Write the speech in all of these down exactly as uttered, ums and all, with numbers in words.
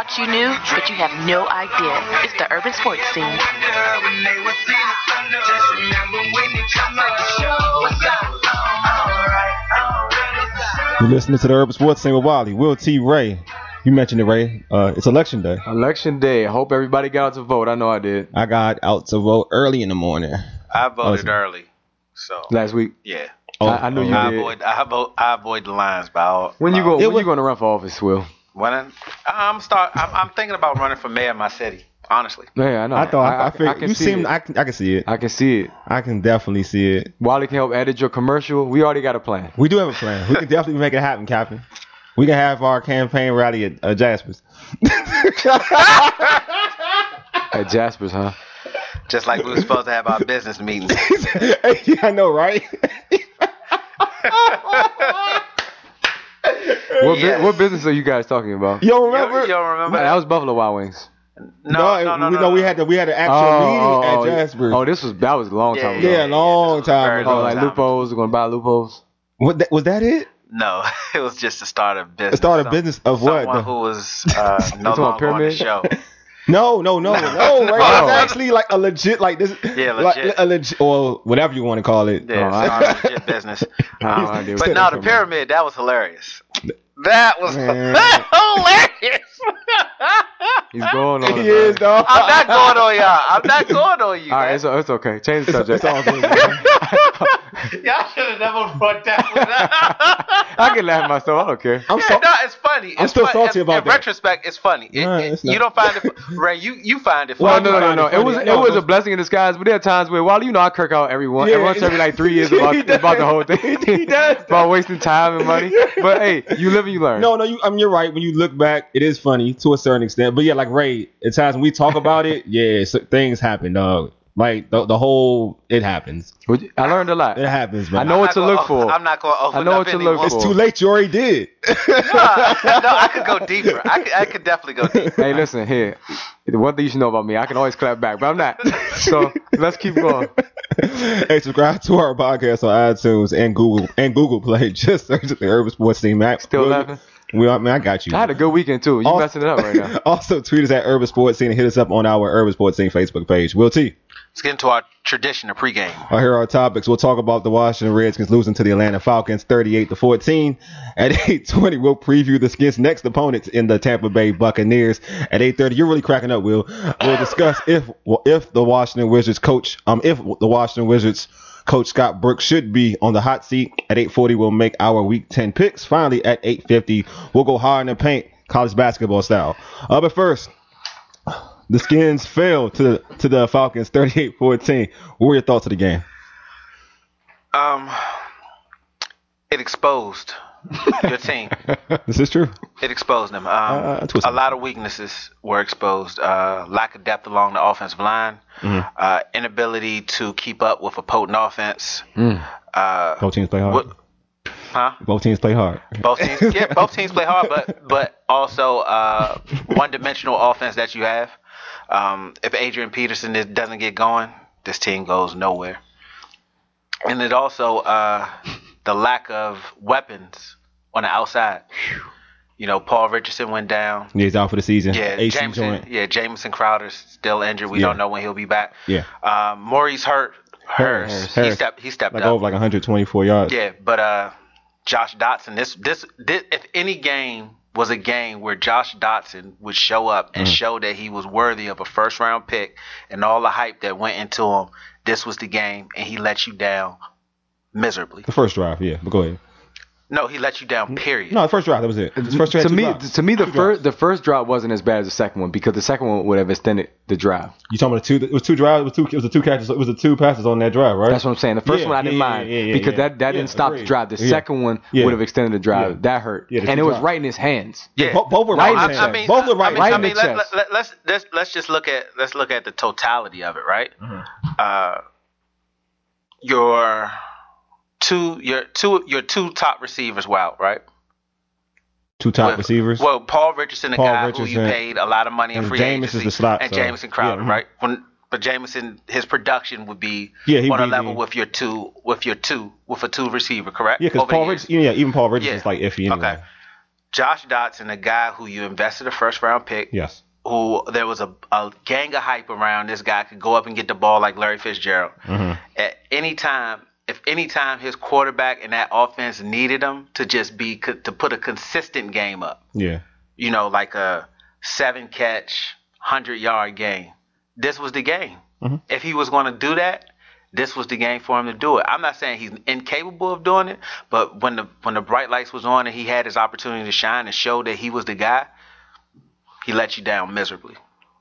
thought you knew, but you have no idea. It's the urban sports scene. You're listening to the Urban Sports Scene with Wally, Will T. Ray. You mentioned it, Ray. Uh, it's election day. Election day. I hope everybody got out to vote. I know I did. I got out to vote early in the morning. I voted oh, early. So last week. Yeah. Oh, I, I knew oh, you I did. Avoid, I avoid. I avoid the lines by all. When you go? When was, you going to run for office, Will? When I, I'm start. I'm, I'm thinking about running for mayor of my city. Honestly. Yeah, I know. I thought. I, I, I, figured, I can you see seem. it. I can. I can see it. I can see it. I can definitely see it. Wally can help edit your commercial. We already got a plan. We do have a plan. We can definitely make it happen, Captain. We can have our campaign rally at uh, Jasper's. At Jasper's, huh? Just like we were supposed to have our business meetings. Yeah, I know, right? what, yes. bu- what business are you guys talking about? You don't remember? You don't remember? That was Buffalo Wild Wings. No, no, no, we, no, no, no. we had to, we had an actual oh, meeting oh, at Jasper's. Oh, this was that was a long yeah, time ago. Yeah, long yeah, time ago. Oh, like Lupo's, we're gonna buy Lupo's. What that, was that it? No, it was just to start a business. Start a Some, business of what? Someone who was uh, no longer on the show. No, no, no, no. Right? Oh. It's actually like a legit, like this. Yeah, like legit. a legit, or whatever you want to call it. Yeah, Oh, it's not a legit business. Um, I do. but no, the pyramid, that was hilarious. That was Man. hilarious. He's going on. He is, dog. I'm not going on y'all. I'm not going on you. All right, man. it's, it's okay. Change the subject. It's all good. Y'all should have never brought that one up. I can laugh at myself. I don't care. I'm yeah, so, no, it's funny. I'm It's still fun- salty in, about in that. retrospect, it's funny. It, Nah, it- it's not. you don't find it, Ray. You you find it Well, funny. no, no, find no. it It was funny. it No, was but- a blessing in disguise. But there are times where, well, you know, I kirk out everyone. Yeah, every once every like three years he about, does. about the whole thing. He does. About wasting time and money. But hey, you live and you learn. No, no, you, I mean, you're right. When you look back, it is funny to a certain extent. But yeah, like Ray, at times when we talk about it, yeah, so things happen, dog. Like the the whole, it happens. Would you- I learned a lot. It happens, man. I know I'm what not to gonna- look for. I'm not going to open I know up what to any look more. for. It's too late. You already did. no, I could go deeper. I could, I could definitely go deeper. Hey, listen here. The one thing you should know about me, I can always clap back, but I'm not. So let's keep going. Hey, subscribe to our podcast on iTunes and Google and Google Play. Just search the Urban Sports Team. Matt, Still laughing? We, I mean, I got you. I had a good weekend too. You Also- messing it up right now. Also, tweet us at Urban Sports Scene and hit us up on our Urban Sports Scene Facebook page. Will T. Let's get into our tradition of pregame. Uh, here are our topics. We'll talk about the Washington Redskins losing to the Atlanta Falcons thirty-eight to fourteen. At eight twenty, we'll preview the Skins' next opponents in the Tampa Bay Buccaneers. At eight thirty, you're really cracking up, Will. We'll discuss if well, if the Washington Wizards coach, um, if the Washington Wizards coach Scott Brooks should be on the hot seat. At eight forty, we'll make our Week ten picks. Finally, at eight fifty, we'll go hard in the paint, college basketball style. Uh, but first, the Skins fell to the, to the Falcons thirty-eight fourteen. What were your thoughts of the game? Um, it exposed your team. This is true. It exposed them. Um, Uh, twist a it. lot of weaknesses were exposed. Uh, lack of depth along the offensive line. Mhm. Uh, inability to keep up with a potent offense. Mm. Uh, Both teams play hard. what- huh? Both teams play hard. Both teams, yeah, both teams play hard, but but also uh, one-dimensional offense that you have. Um, if Adrian Peterson is, doesn't get going, this team goes nowhere. And it also uh, the lack of weapons on the outside. You know, Paul Richardson went down. Yeah, he's out for the season. Yeah, A C Jameson. joint. Yeah, Jameson Crowder's still injured. We Yeah. don't know when he'll be back. Yeah. Um, Maurice hurt. Harris. Harris. He Harris. stepped. He stepped Like up. over like one hundred twenty-four yards. Yeah, but uh, Josh Dotson. This, this this if any game was a game where Josh Dotson would show up and Mm. show that he was worthy of a first round pick and all the hype that went into him, this was the game, and he let you down miserably. The first drive, yeah. But go ahead. No, he let you down. Period. No, the first drive, that was it. The first drive, to two me, drives. to me, the Two first drives. the first drop wasn't as bad as the second one because the second one would have extended the drive. You talking about the two? It was two drives. It was two. It was the two catches. It was the two passes on that drive, right? That's what I'm saying. The first Yeah, one I didn't yeah, mind yeah, yeah, because yeah. that, that Yeah, didn't stop agreed. the drive. The Yeah. second one Yeah. would have extended the drive. Yeah. That hurt, Yeah, the and two it was drives. right in his hands. Yeah, Bo- both were Right right in in the the chest. chest. Both were right. I mean, right I in the mean let, chest. let, let's let's let's just look at let's look at the totality of it, right? Mm-hmm. Uh, your two your two your two top receivers were out, right? Two top With- receivers. Well, Paul Richardson, a Paul guy Richardson. who you paid a lot of money in And free Jameson agency, is the slot, and so- Jameson Crowder, yeah, mhm. right? When, but Jameson, his production would be Yeah, he'd on a be level the- with your two, with your two, with a two receiver, correct? yeah, because Over the Paul years. Richardson. Yeah, even Paul Richardson's Yeah. like iffy anyway. Okay. Josh Dotson, a guy who you invested a first round pick. Yes. Who there was a, a gang of hype around this guy could go up and get the ball like Larry Fitzgerald. Mm-hmm. At any time, if any time his quarterback and that offense needed him to just be to put a consistent game up. Yeah. You know, like a seven catch, hundred yard game. This was the game. Mm-hmm. If he was going to do that, this was the game for him to do it. I'm not saying he's incapable of doing it, but when the when the bright lights was on and he had his opportunity to shine and show that he was the guy, he let you down miserably.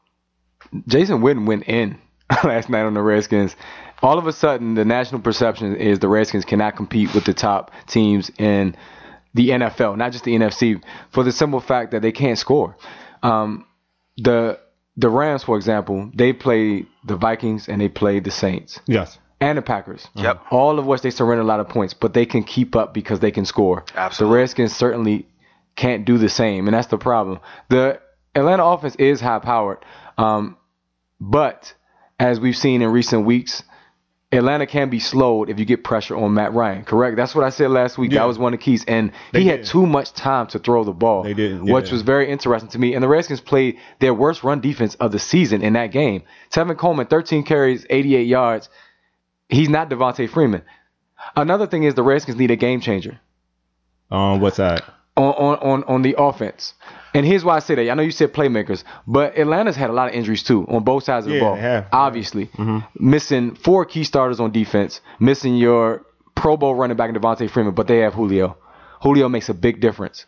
Jason Witten went in last night on the Redskins. All of a sudden, the national perception is the Redskins cannot compete with the top teams in the N F L, not just the N F C, for the simple fact that they can't score. Um, the the Rams, for example, they played the Vikings and they played the Saints. Yes. And the Packers. Yep. All of which they surrender a lot of points, but they can keep up because they can score. Absolutely. The Redskins certainly can't do the same, and that's the problem. The Atlanta offense is high-powered, um, but as we've seen in recent weeks, Atlanta can be slowed if you get pressure on Matt Ryan, correct? That's what I said last week. Yeah. That was one of the keys, and They he had did. too much time to throw the ball, They did, which yeah. was very interesting to me. And the Redskins played their worst run defense of the season in that game. Tevin Coleman, thirteen carries, eighty-eight yards. He's not Devontae Freeman. Another thing is the Redskins need a game changer Um, what's that? on, on, on, on the offense. And here's why I say that. I know you said playmakers, but Atlanta's had a lot of injuries too on both sides of the Yeah, ball. they have. Obviously. Mm-hmm. Missing four key starters on defense, missing your Pro Bowl running back in Devontae Freeman, but they have Julio. Julio makes a big difference.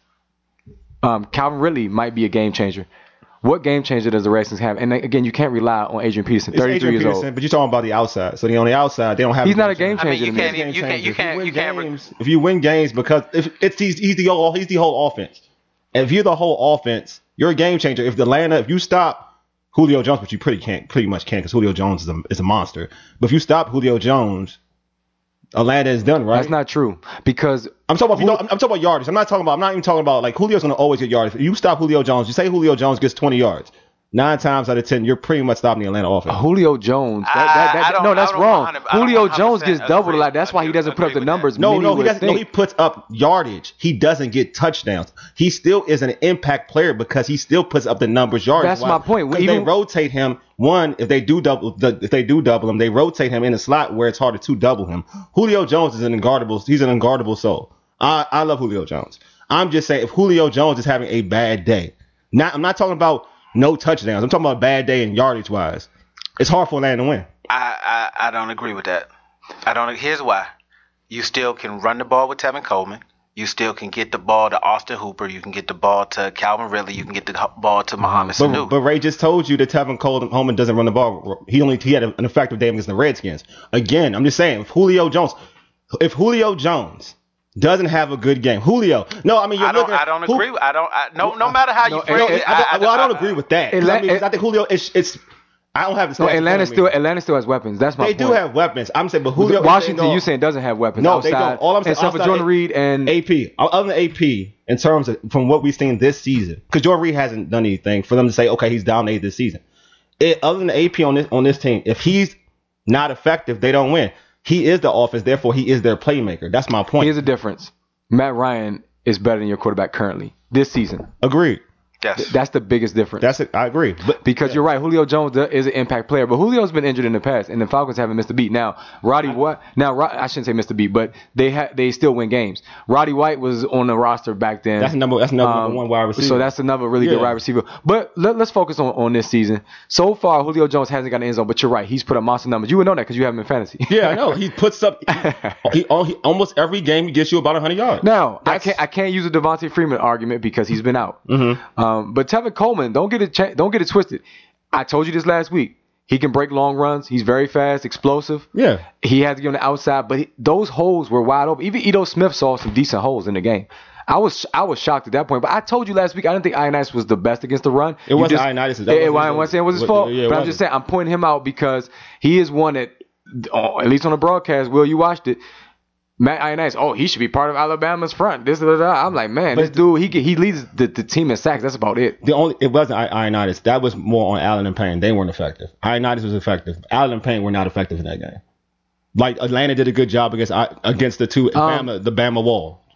Um, Calvin Ridley might be a game changer. What game changer does the Redskins have? And again, you can't rely on Adrian Peterson, It's thirty-three Adrian years Peterson, old. but you're talking about the outside. So they on the outside, they don't have. He's not a game I mean, changer you to me. can't Game you can't changer. you If can't win you can't games, if you win games because if it's he's, he's the whole he's the whole offense. And if you're the whole offense, you're a game changer. If the Atlanta, if you stop Julio Jones, which you pretty can't pretty much can't because Julio Jones is a is a monster. But if you stop Julio Jones, Atlanta is done, right? That's not true because I'm talking about you know, I'm, I'm talking about yardage. I'm not talking about I'm not even talking about like Julio's gonna always get yardage. If you stop Julio Jones, you say Julio Jones gets twenty yards. Nine times out of ten, you're pretty much stopping the Atlanta offense. Julio Jones. That, that, that, I don't- no, that's I don't wrong. one hundred I don't Julio one hundred Jones percent gets doubled a agree- lot. That's why he agree- doesn't put up agree the with that. numbers. No, many no, he would doesn't. No, think. he puts up yardage. He doesn't get touchdowns. He still is an impact player because he still puts up the numbers yardage. That's my point. Because Even- they rotate him. One, if they do double, the, if they do double him, they rotate him in a slot where it's harder to double him. Julio Jones is an unguardable. He's an unguardable soul. I, I love Julio Jones. I'm just saying if Julio Jones is having a bad day, not I'm not talking about no touchdowns. I'm talking about a bad day in yardage wise. It's hard for Atlanta to win. I, I I don't agree with that. I don't. Here's why. You still can run the ball with Tevin Coleman. You still can get the ball to Austin Hooper. You can get the ball to Calvin Ridley. You can get the ball to Mohamed But, Sanu. but Ray just told you that Tevin Coleman doesn't run the ball. He only he had an effective day against the Redskins. Again, I'm just saying, if Julio Jones, if Julio Jones doesn't have a good game, Julio. No, I mean you're I don't. looking. I don't Who- agree. I don't. I, no. No matter how you No, phrase No, it. I don't, well, I don't agree with that. 'Cause I, mean, 'cause I think Julio, it's, it's. I don't have the stats. No, in front Atlanta of me. still Atlanta still has weapons. That's my They point. do have weapons. I'm saying, but Julio. Washington, you you saying doesn't have weapons No, outside, they don't. All I'm saying, except for outside Jordan A- Reed and A P. Other than A P, in terms of from what we've seen this season, because Jordan Reed hasn't done anything for them to say, okay, he's dominated this season. It, other than A P on this on this team, if he's not effective, they don't win. He is the offense, therefore he is their playmaker. That's my point. here's the difference. Matt Ryan is better than your quarterback currently this season. Agreed. Yes. That's the biggest difference. That's it. I agree. But Because you're right, Julio Jones is an impact player, but Julio's been injured in the past, and the Falcons haven't missed a beat. Now, Roddy White, now Ro- I shouldn't say missed a beat, but they ha- they still win games. Roddy White was on the roster back then. that's number that's number, Um, number one wide receiver. So that's another really good Yeah. wide receiver. But let, let's focus on, on this season. So far, Julio Jones hasn't got an end zone, but you're right, he's put up monster numbers. You would know that because you have him in fantasy. yeah, I know. He puts up he, he, he almost every game he gets you about one hundred yards. Now, I That's- can't I can't use a Devontae Freeman argument because he's been out. Mm-hmm. Um, but Tevin Coleman, don't get it cha- don't get it twisted. I told you this last week. He can break long runs. He's very fast, explosive. Yeah. He had to get on the outside, but he, those holes were wide open. Even Ito Smith saw some decent holes in the game. I was I was shocked at that point. But I told you last week I didn't think Ioannidis was the best against the run. It You wasn't just- Ioannidis. That It, it, wasn't wasn't- his- wasn't saying it was his what- fault. yeah, it but I'm wasn't. just saying I'm pointing him out because he is one that, oh, at least on the broadcast, Will, you watched it. Matt Ioannidis, oh, he should be part of Alabama's front. This, da, da, da. I'm like, man, But this dude, he he leads the, the team in sacks. That's about it. The only it wasn't I- Ioannidis. That was more on Allen and Payne. They weren't effective. Ioannidis was effective. Allen and Payne were not effective in that game. Like Atlanta did a good job against I- against the two Um, Bama, the Bama wall.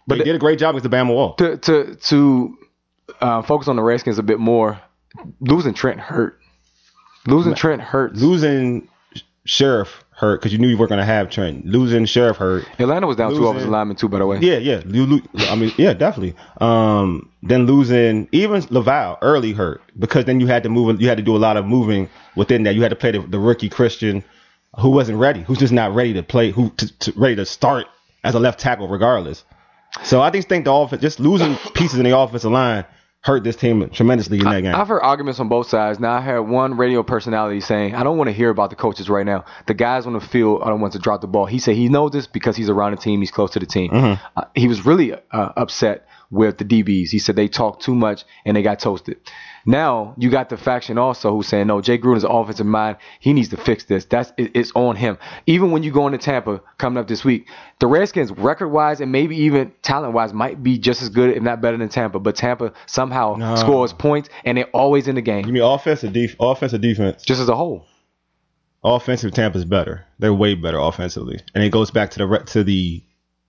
But they did a great job with the Bama Wall. To to to uh, focus on the Redskins a bit more, losing Trent hurt. Losing Trent hurts. Losing Sheriff hurt because you knew you weren't going to have Trent. Losing Sheriff hurt. Atlanta was down losing, two offensive linemen too, by the way. Yeah, yeah. You, lo- I mean, yeah, definitely. Um, then losing even Laval early hurt because then you had to move. You had to do a lot of moving within that. You had to play the, the rookie Christian, who wasn't ready, who's just not ready to play, who to, to, ready to start as a left tackle regardless. So I just think the offense, just losing pieces in the offensive line, hurt this team tremendously in that game. I've heard arguments on both sides. Now I heard one radio personality saying, I don't want to hear about the coaches right now. The guys on the field are the ones to drop the ball. He said he knows this because he's around the team. He's close to the team. Mm-hmm. Uh, he was really uh, upset with the D Bs. He said they talked too much and they got toasted. Now you got the faction also who's saying, no, Jay Gruden's offensive mind. He needs to fix this. That's it, it's on him. Even when you go into Tampa coming up this week, the Redskins record-wise and maybe even talent-wise might be just as good, if not better than Tampa. But Tampa somehow no. scores points and they're always in the game. You mean offensive, def- offensive defense? Just as a whole. Offensive Tampa's better. They're way better offensively, and it goes back to the to the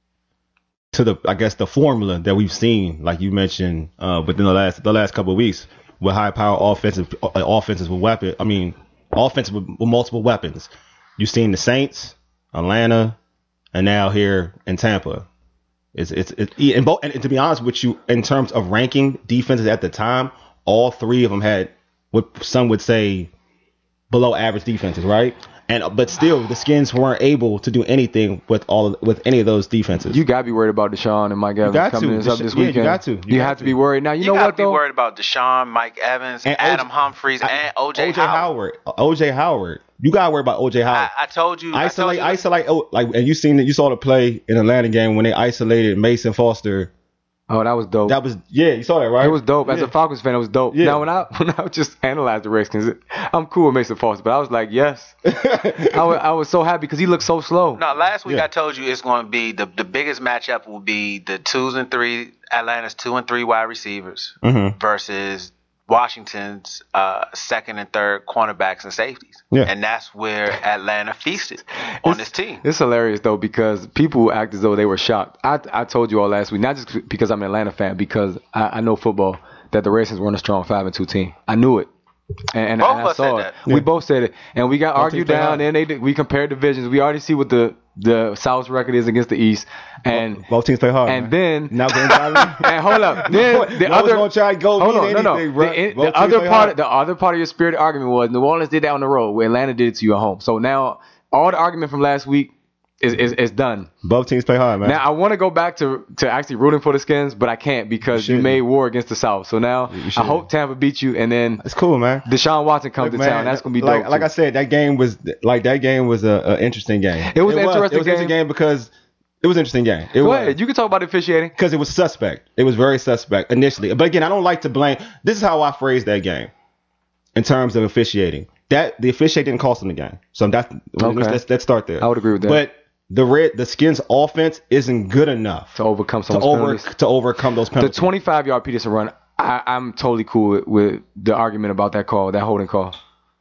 to the I guess the formula that we've seen, like you mentioned, uh, within the last the last couple of weeks. With high power offensive uh, offenses with weapon, I mean, offensive with, with multiple weapons. You've seen the Saints, Atlanta, and now here in Tampa. It's it's, it's and, both, and to be honest with you, in terms of ranking defenses at the time, all three of them had what some would say below average defenses, right? And but still, the Skins weren't able to do anything with all with any of those defenses. You gotta be worried about Deshaun and Mike Evans coming in up this yeah, weekend. You got to. You, you got have to be worried. Now you, You, know gotta what be though? worried about Deshaun, Mike Evans, And Adam O J Humphries, I- and O J O J Howard. O J Howard. You gotta worry about O J Howard. I, I told you. Isolate, I told you. isolate. Oh, like, and you seen that? You saw the play in the Atlanta game when they isolated Mason Foster. Oh, that was dope. That was yeah. You saw that, right? It was dope. As yeah. a Falcons fan, it was dope. Yeah. Now, when I when I just analyzed the Redskins, I'm cool with Mason Foster, but I was like, yes. I, was, I was so happy because he looked so slow. No, last week Yeah. I told you it's going to be the the biggest matchup will be the twos and three Atlanta's two and three wide receivers Mhm. versus Washington's uh, second and third cornerbacks and safeties. Yeah. And that's where Atlanta feasted on this team. It's hilarious though because people act as though they were shocked. I I told you all last week, not just because I'm an Atlanta fan, because I, I know football, that the Redskins weren't a strong five and two team. I knew it. And, and Both I, of us saw said it. that. We Yeah. both said it, and we got Both argued teams play down. hard. And they did, we compared divisions. We already see what the the South's record is against the East, and Both teams play hard. and man. then now going to and hold up, then the Y'all was other gonna try to go hold get on, no, no. anything, bro. The, Both the teams other play part, hard. the other part of your spirit argument was New Orleans did that on the road, where Atlanta did it to you at home. So now all the argument from last week is is, is done. Both teams play hard, man. Now I want to go back to to actually rooting for the Skins, but I can't because you, shouldn't. made war against the South. So now You I shouldn't. hope Tampa beats you, and then it's cool, man. Deshaun Watson comes Look, to man, town. That's gonna be like, dope. like too. I said, that game was like that game was a, a interesting game. It was an It interesting was an interesting game. game because it was an interesting game. It Go was. ahead, you can talk about the officiating. Because it was suspect. It was very suspect initially. But again, I don't like to blame. This is how I phrase that game in terms of officiating. That the officiating didn't cost them the game. So that's Okay. let's let's start there. I would agree with that. But the red the Skins offense isn't good enough To overcome some to of those over penalties. to overcome those The penalties. twenty-five yard Peterson run, I, I'm totally cool with, with the argument about that call, that holding call.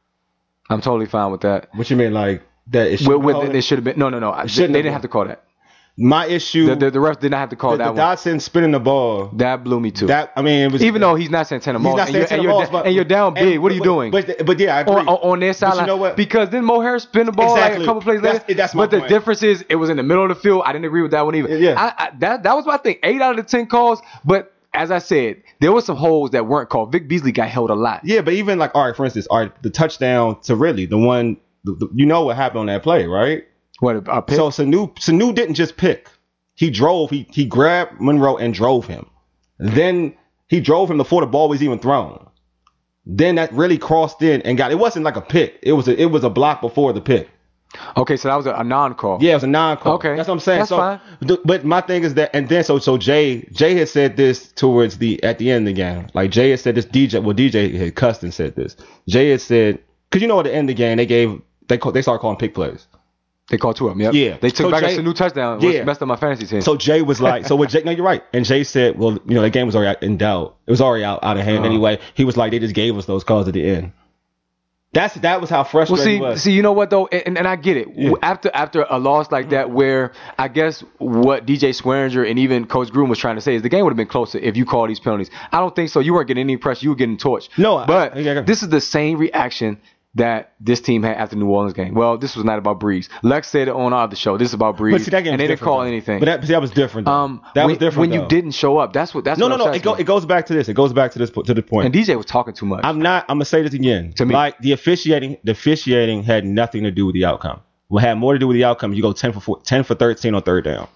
I'm totally fine with that. What you mean, like that? It With, should with, it should have been no, no, no. They, they shouldn't have didn't been. have to call that. My issue. The, the, the ref did not have to call the, that the one. Dodson spinning the ball. That blew me too. That I mean, it was Even though he's not saying ten he's Moss, not and, saying you're, ten and, you're, balls, da- but and you're down big. and- What are you but, doing? But, but yeah, I agree. on, on, on their But sideline, you know what? because then Mo Harris spin the ball like Exactly. a couple plays later. That's- that's my but the point. difference is, it was in the middle of the field. I didn't agree with that one either. Yeah. I, I, that that was my thing. Eight out of the ten calls, but as I said, there were some holes that weren't called. Vic Beasley got held a lot. Yeah, but even like, all right, for instance, all right, the touchdown to Ridley, the one, the, the, you know what happened on that play, right? What a, a pick? So Sanu, Sanu didn't just pick. He drove, he he grabbed Monroe and drove him. Then he drove him before the ball was even thrown. Then that really crossed in and got, it wasn't like a pick. It was a, it was a block before the pick. Okay, so that was a, a non-call. Yeah, it was a non-call. Okay. That's what I'm saying. That's so, fine. th- but my thing is that, and then so so Jay Jay had said this towards the at the end of the game. Like Jay had said this. D J, well D J had cussed and said this. Jay had said, because you know at the end of the game they gave they call, they started calling pick plays. They called two of them. Yep. Yeah. They took So back Jay- a new touchdown. Yeah. Which messed up my fantasy team. So Jay was like, so what Jay, no, you're right. And Jay said, well, you know, the game was already in doubt. It was already out, out of hand Uh-huh. anyway. He was like, they just gave us those calls at the end. That's that was how Well, frustrating see, it was. see, you know what though, and, and I get it. Yeah. After after a loss like that, where I guess what D J Swearinger and even Coach Gruden was trying to say is the game would have been closer if you called these penalties. I don't think so. You weren't getting any pressure. You were getting torched. No, I- but I- I- this is the same reaction that this team had after the New Orleans game. Well, this was not about Breeze. Lex said it on our other show. This is about Breeze, But see, that game and was they didn't different, call though. anything. But that, see, that was different. Though. um, that when, was different when though. you didn't show up. That's what. That's No, what no, no. upsets It, go, me. it goes back to this. It goes back to this to the point. And D J was talking too much. I'm not. I'm gonna say this again. To me. Like the officiating, the officiating had nothing to do with the outcome. What had more to do with the outcome? You go ten for four, ten for thirteen on third down.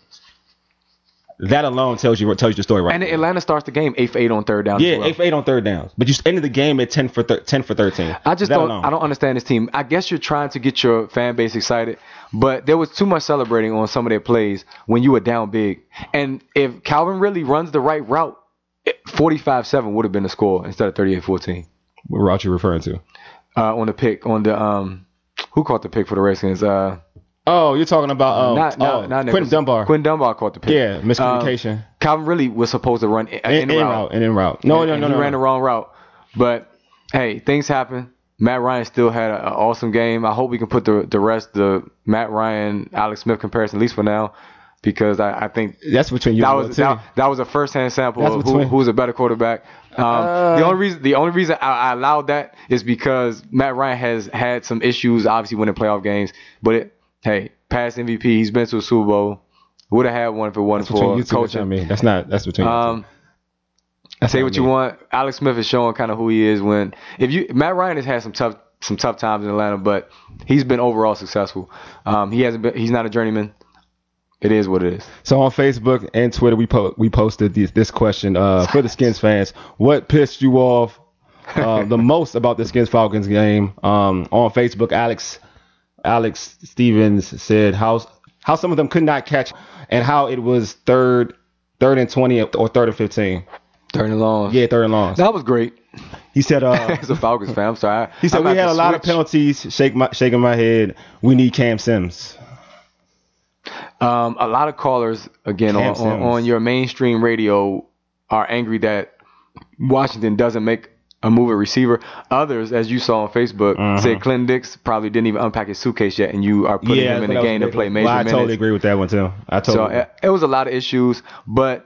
That alone tells you tells you the story right. and there. Atlanta starts the game eight for eight on third down. as Yeah, well. eight for eight on third downs. But you ended the game at ten for thir- ten for thirteen. I just That don't. alone. I don't understand this team. I guess you're trying to get your fan base excited, but there was too much celebrating on some of their plays when you were down big. And if Calvin really runs the right route, forty-five seven would have been the score instead of thirty-eight fourteen What route you referring to? uh, on the pick. On the um, who caught the pick for the Redskins? Uh, Oh, you're talking about um, not not oh, not Quentin Nichols. Dunbar. Quentin Dunbar caught the pick. Yeah, miscommunication. Um, Calvin really was supposed to run in, in, in, in route. route. And in route. No, And- no, and no, he no. ran the wrong route. But hey, things happen. Matt Ryan still had an awesome game. I hope we can put the the rest, the Matt Ryan, Alex Smith comparison, at least for now, because I, I think That's between you that and was Will, too. that, that was a first hand sample That's of who, between- who's a better quarterback. Um, Uh, the only reason the only reason I, I allowed that is because Matt Ryan has had some issues, obviously winning playoff games. But it, hey, past M V P, he's been to a Super Bowl. Would have had one if it wasn't That's between for you two. coaching. I mean, that's not. That's between. you two. Um, That's say not what you me. want. Alex Smith is showing kind of who he is. When if you Matt Ryan has had some tough some tough times in Atlanta, but he's been overall successful. Um, he hasn't been. He's not a journeyman. It is what it is. So on Facebook and Twitter, we po- we posted this this question uh, for the Skins fans. What pissed you off uh, the most about the Skins Falcons game? Um, on Facebook, Alex Alex Stevens said how how some of them could not catch and how it was third third and twenty or third and fifteen. Third and long. Yeah, third and long. That was great. He said uh, As a Falcons fan, I'm sorry. he said I'm we about had to a lot of switch. penalties. Shake my shaking my head. We need Cam Sims. Um, a lot of callers again Cam on, on, Sims. on your mainstream radio are angry that Washington doesn't make a move at receiver. Others, as you saw on Facebook, Uh-huh. said Clinton Dix probably didn't even unpack his suitcase yet, and you are putting Yeah, him in that the was game to play ridiculous. major Well, I minutes. totally agree with that one too. I totally. So agree. it, it was a lot of issues, but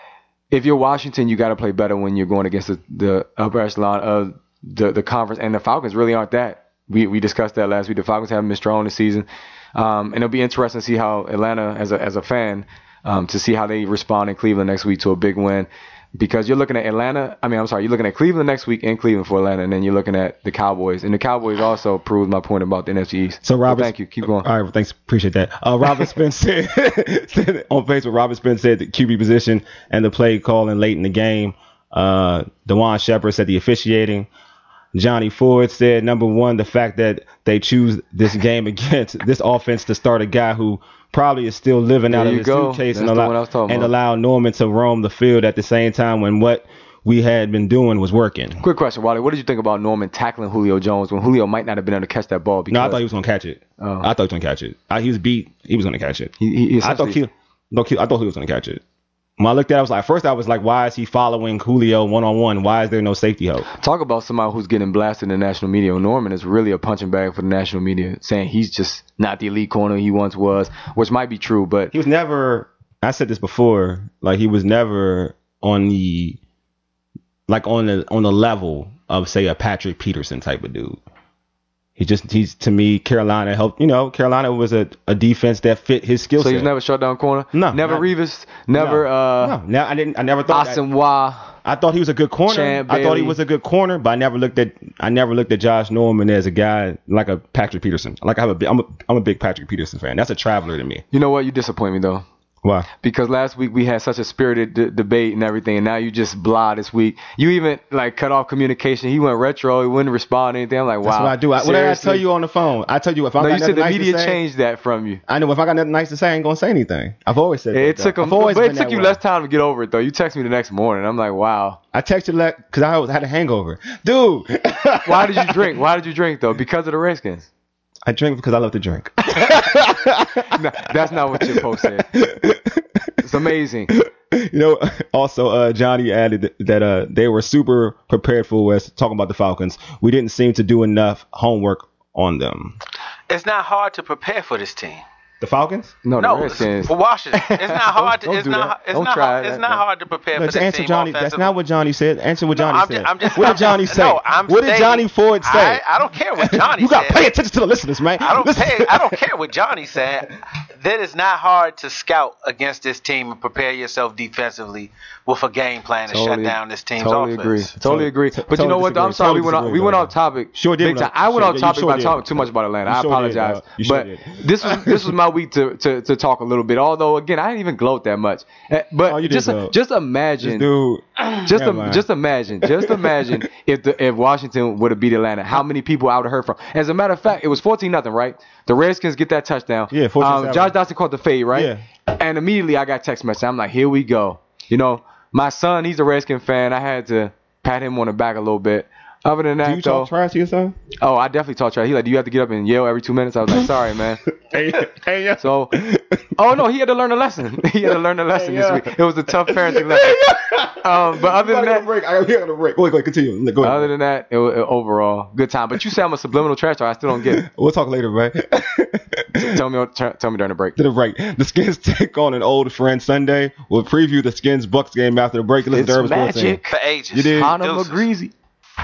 if you're Washington, you got to play better when you're going against the, the upper echelon of the, the conference, and the Falcons really aren't that. We we discussed that last week. The Falcons haven't been strong this season, um, and it'll be interesting to see how Atlanta, as a as a fan, um, to see how they respond in Cleveland next week to a big win. Because you're looking at Atlanta, I mean, I'm sorry, you're looking at Cleveland next week in Cleveland for Atlanta, and then you're looking at the Cowboys. And the Cowboys also proved my point about the N F C East. So Robert, thank you. Keep going. All right, thanks, appreciate that. Uh, Robert Spence said, said on Facebook. Robert Spence said the Q B position and the play calling late in the game. Uh, Dewan Shepard said the officiating. Johnny Ford said number one, the fact that they choose this game against this offense to start a guy who probably is still living out There of you his go. suitcase and That's the one I allow was talking and about. allow Norman to roam the field at the same time when what we had been doing was working. Quick question, Wally. What did you think about Norman tackling Julio Jones when Julio might not have been able to catch that ball? Because No, I thought he was gonna catch it. Oh. I thought he was gonna catch it. I, he was beat. He was gonna catch it. he, he, he I thought essentially- he, no, he, I thought he was gonna catch it. When I looked at it, I was like, first I was like, why is he following Julio one on one? Why is there no safety help? Talk about somebody who's getting blasted in the national media. Norman is really a punching bag for the national media, saying he's just not the elite corner he once was, which might be true, but He was never. I said this before. Like he was never on the, like on the on the level of say a Patrick Peterson type of dude. He just he's to me Carolina helped. You know, Carolina was a, a defense that fit his skill so set. he was never shut down corner. No, never not- Revis, never no, uh, no, no, I didn't. I never thought. that. Asamoah. I thought he was a good corner. Champ I thought he Bailey. was a good corner, but I never looked at I never looked at Josh Norman as a guy like a Patrick Peterson. Like I have a big, I'm a I'm a big Patrick Peterson fan. That's a traveler to me. You know what? You disappoint me though. Why? Because last week we had such a spirited d- debate and everything, and now you just blah this week. You even like cut off communication. He went retro. He wouldn't respond to anything. I'm like, wow. That's what I do. I, what did I seriously? tell you on the phone? I tell you if I No, got you said nothing the nice media to say, changed that from you. I know if I got nothing nice to say, I ain't gonna say anything. I've always said that. It though. took him, I've always but it been took that you way. less time to get over it though. You texted me the next morning. I'm like, wow. I texted like because I was had a hangover, dude. Why did you drink? Why did you drink though? Because of the Redskins. I drink because I love to drink. No, that's not what your post said. It's amazing. You know, also uh, Johnny added that uh, they were super prepared for us. Talking about the Falcons, we didn't seem to do enough homework on them. It's not hard to prepare for this team. The Falcons? No, the No, Redskins. for Washington, it's not hard. Don't to, it's do not. that. It's Don't not. try hard, that. it's not No. hard to prepare No, for just this answer team Johnny. That's offensively. not what Johnny said. Answer what Johnny I'm said. ju- I'm just- what I'm did Johnny just- say? no, I'm what did stating- Johnny Ford say? I, I don't care what Johnny you got to said. pay attention to the listeners, man. I don't Listen. pay. I don't care what Johnny said. That is not hard to scout against this team and prepare yourself defensively with a game plan to shut down this team's totally offense. agree. Totally agree. But totally you know what? though? I'm disagree. sorry. we Totally went off, disagree, we went though. off topic. Sure did. Big time. Sure I went did. off You topic sure by did. talking too much about Atlanta. You I sure did, apologize. dog. You sure but did. this was this was my week to, to, to talk a little bit. Although again, I didn't even gloat that much. Eh, But Oh, you did, just though. just imagine. Dude, Just, never im- mind. just imagine, just imagine if the if Washington would have beat Atlanta, how many people I would have heard from. As a matter of fact, it was fourteen nothing, right? The Redskins get that touchdown. Yeah, fourteen seven. um, Josh Dawson caught the fade, right? Yeah. And immediately I got text message. I'm like, here we go. You know, my son, he's a Redskin fan. I had to pat him on the back a little bit. Other than that, Do you though, talk trash to your son? oh, I definitely talk trash. He like, do you have to get up and yell every two minutes? I was like, sorry, man. Hey, hey, yeah. So, oh no, he had to learn a lesson. He had to learn a lesson Hey, yeah. this week. It was a tough parenting lesson. Um, but other than that, break. I got to break. Go ahead, go ahead, continue. Go ahead. Other than that, it, was overall good time. But you say I'm a subliminal trash talk. I still don't get it. We'll talk later, man. Tell me, tell tell me during the break. To the break. The Skins take on an old friend Sunday. We'll preview the Skins Bucks game after the break. Listen It's to Urban Sports magic. For ages. You did. Conor Deuces. McGreasy.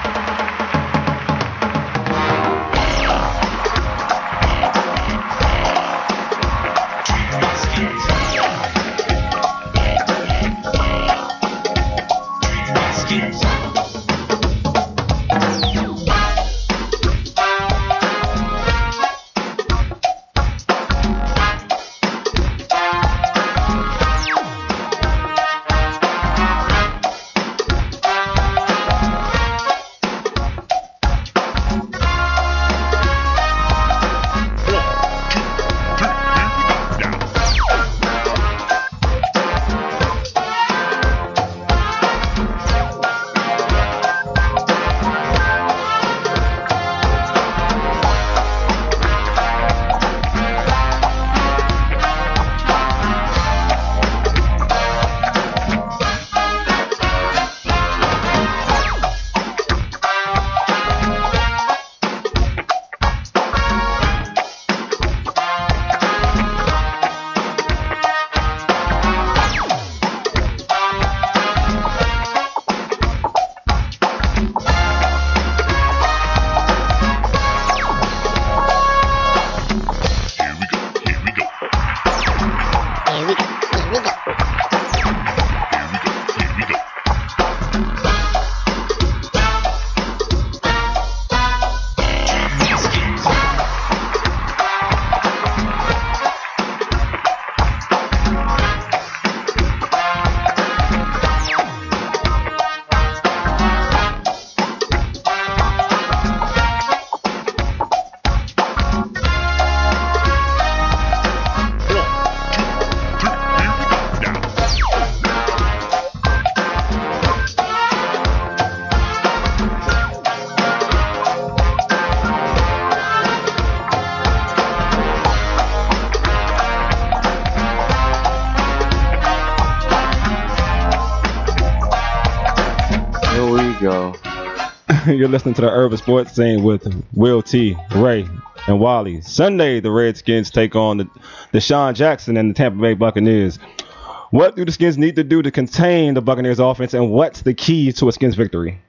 Go. You're listening to the Urban Sports Scene with Will T, Ray, and Wally. Sunday, the Redskins take on the Deshaun Jackson and the Tampa Bay Buccaneers. What do the Skins need to do to contain the Buccaneers offense, and what's the key to a Skins victory?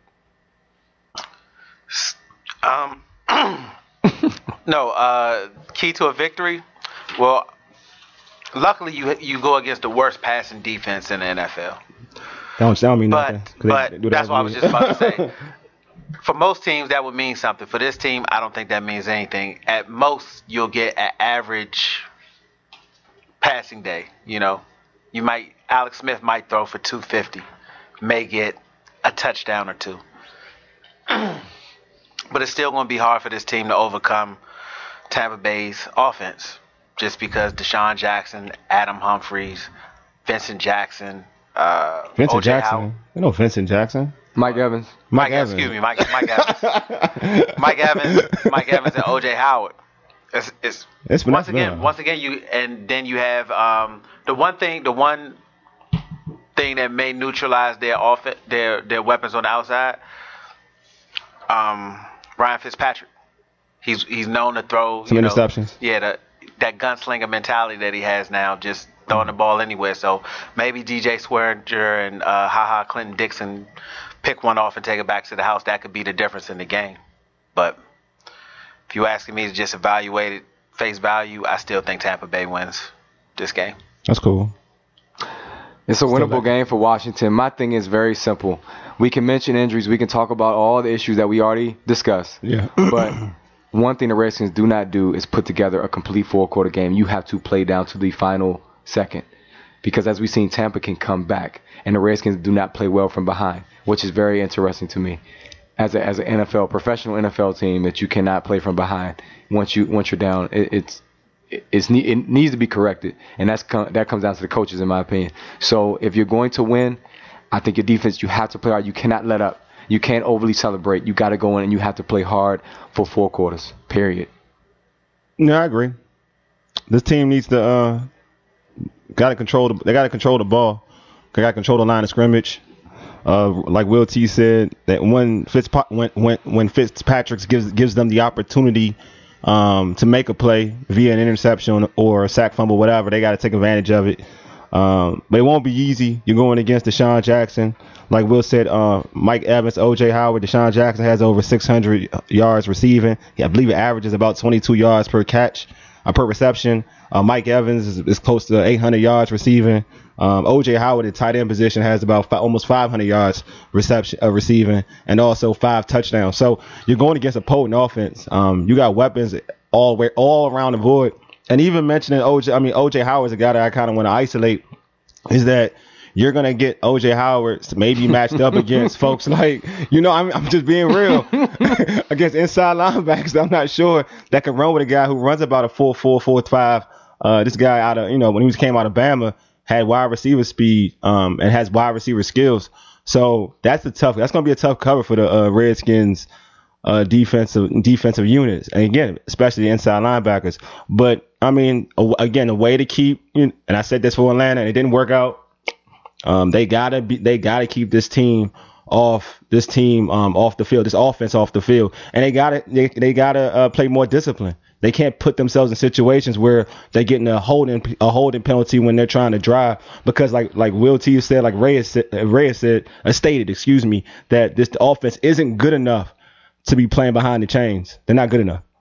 Um, no, uh, key to a victory. Well, luckily you you go against the worst passing defense in the N F L. That don't, that don't mean But nothing. 'cause they but do that that's every what I was year. just about to say. For most teams, that would mean something. For this team, I don't think that means anything. At most, you'll get an average passing day. You know, you might Alex Smith might throw for two fifty, may get a touchdown or two. But it's still going to be hard for this team to overcome Tampa Bay's offense, just because Deshaun Jackson, Adam Humphries, Vincent Jackson, uh, Vincent O J Jackson. Howard. You know Vincent Jackson. Mike Evans. Mike, Evans. Excuse me, Mike, Mike Evans. Mike Evans, Mike Evans, and O J Howard. It's, it's, It's been once that's again, been- once again, you and then you have um, the one thing, the one thing that may neutralize their off their their weapons on the outside. Um, Ryan Fitzpatrick, he's he's known to throw Some you know, interceptions. Yeah, the, that gunslinger mentality that he has now, just throwing the ball anywhere. So maybe D J Swearinger and uh, Ha Ha Clinton Dixon pick one off and take it back to the house. That could be the difference in the game. But if you asking me to just evaluate it face value, I still think Tampa Bay wins this game. That's cool. It's a winnable like- game for Washington. My thing is very simple. We can mention injuries. We can talk about all the issues that we already discussed. Yeah. But one thing the Redskins do not do is put together a complete four-quarter game. You have to play down to the final second. Because as we've seen, Tampa can come back. And the Redskins do not play well from behind, which is very interesting to me. As a as an N F L, professional N F L team, that you cannot play from behind once you once you're down. It, it's It's it needs to be corrected, and that's that comes down to the coaches, in my opinion. So if you're going to win, I think your defense, you have to play hard. You cannot let up. You can't overly celebrate. You got to go in and you have to play hard for four quarters. Period. No, I agree. This team needs to uh, got to control. The, they got to control the ball. They got to control the line of scrimmage. Uh, like Will T said, that when Fitzpa- when when when Fitzpatrick gives gives them the opportunity um, to make a play via an interception or a sack fumble, whatever, they got to take advantage of it. Um, but it won't be easy. You're going against Deshaun Jackson. Like Will said, uh, Mike Evans, O J Howard. Deshaun Jackson has over six hundred yards receiving. Yeah, I believe it averages about twenty-two yards per catch, uh, per reception. Uh, Mike Evans is, is close to eight hundred yards receiving. Um, O J Howard at tight end position has about fi- almost five hundred yards reception uh, receiving, and also five touchdowns. So you're going against a potent offense. Um, you got weapons all way all around the board. And even mentioning O J, I mean O J Howard's a guy that I kind of want to isolate. Is that you're gonna get O J Howard maybe matched up against folks like, you know, I'm, I'm just being real, against inside linebackers. I'm not sure that can run with a guy who runs about a four four four five. Uh, this guy out of, you know, when he was came out of Bama, had wide receiver speed um, and has wide receiver skills. So that's a tough. That's gonna be a tough cover for the uh, Redskins uh, defensive defensive units, and again, especially the inside linebackers. But I mean, a, again, a way to keep, you know, and I said this for Atlanta, and it didn't work out. Um, they gotta be, they gotta keep this team off, this team um, off the field, this offense off the field, and they gotta, they, they gotta uh, play more discipline. They can't put themselves in situations where they're getting a holding, a holding penalty when they're trying to drive, because like, like Will T said, like Reyes said, Reyes said, uh, stated, excuse me, that this the offense isn't good enough to be playing behind the chains. They're not good enough.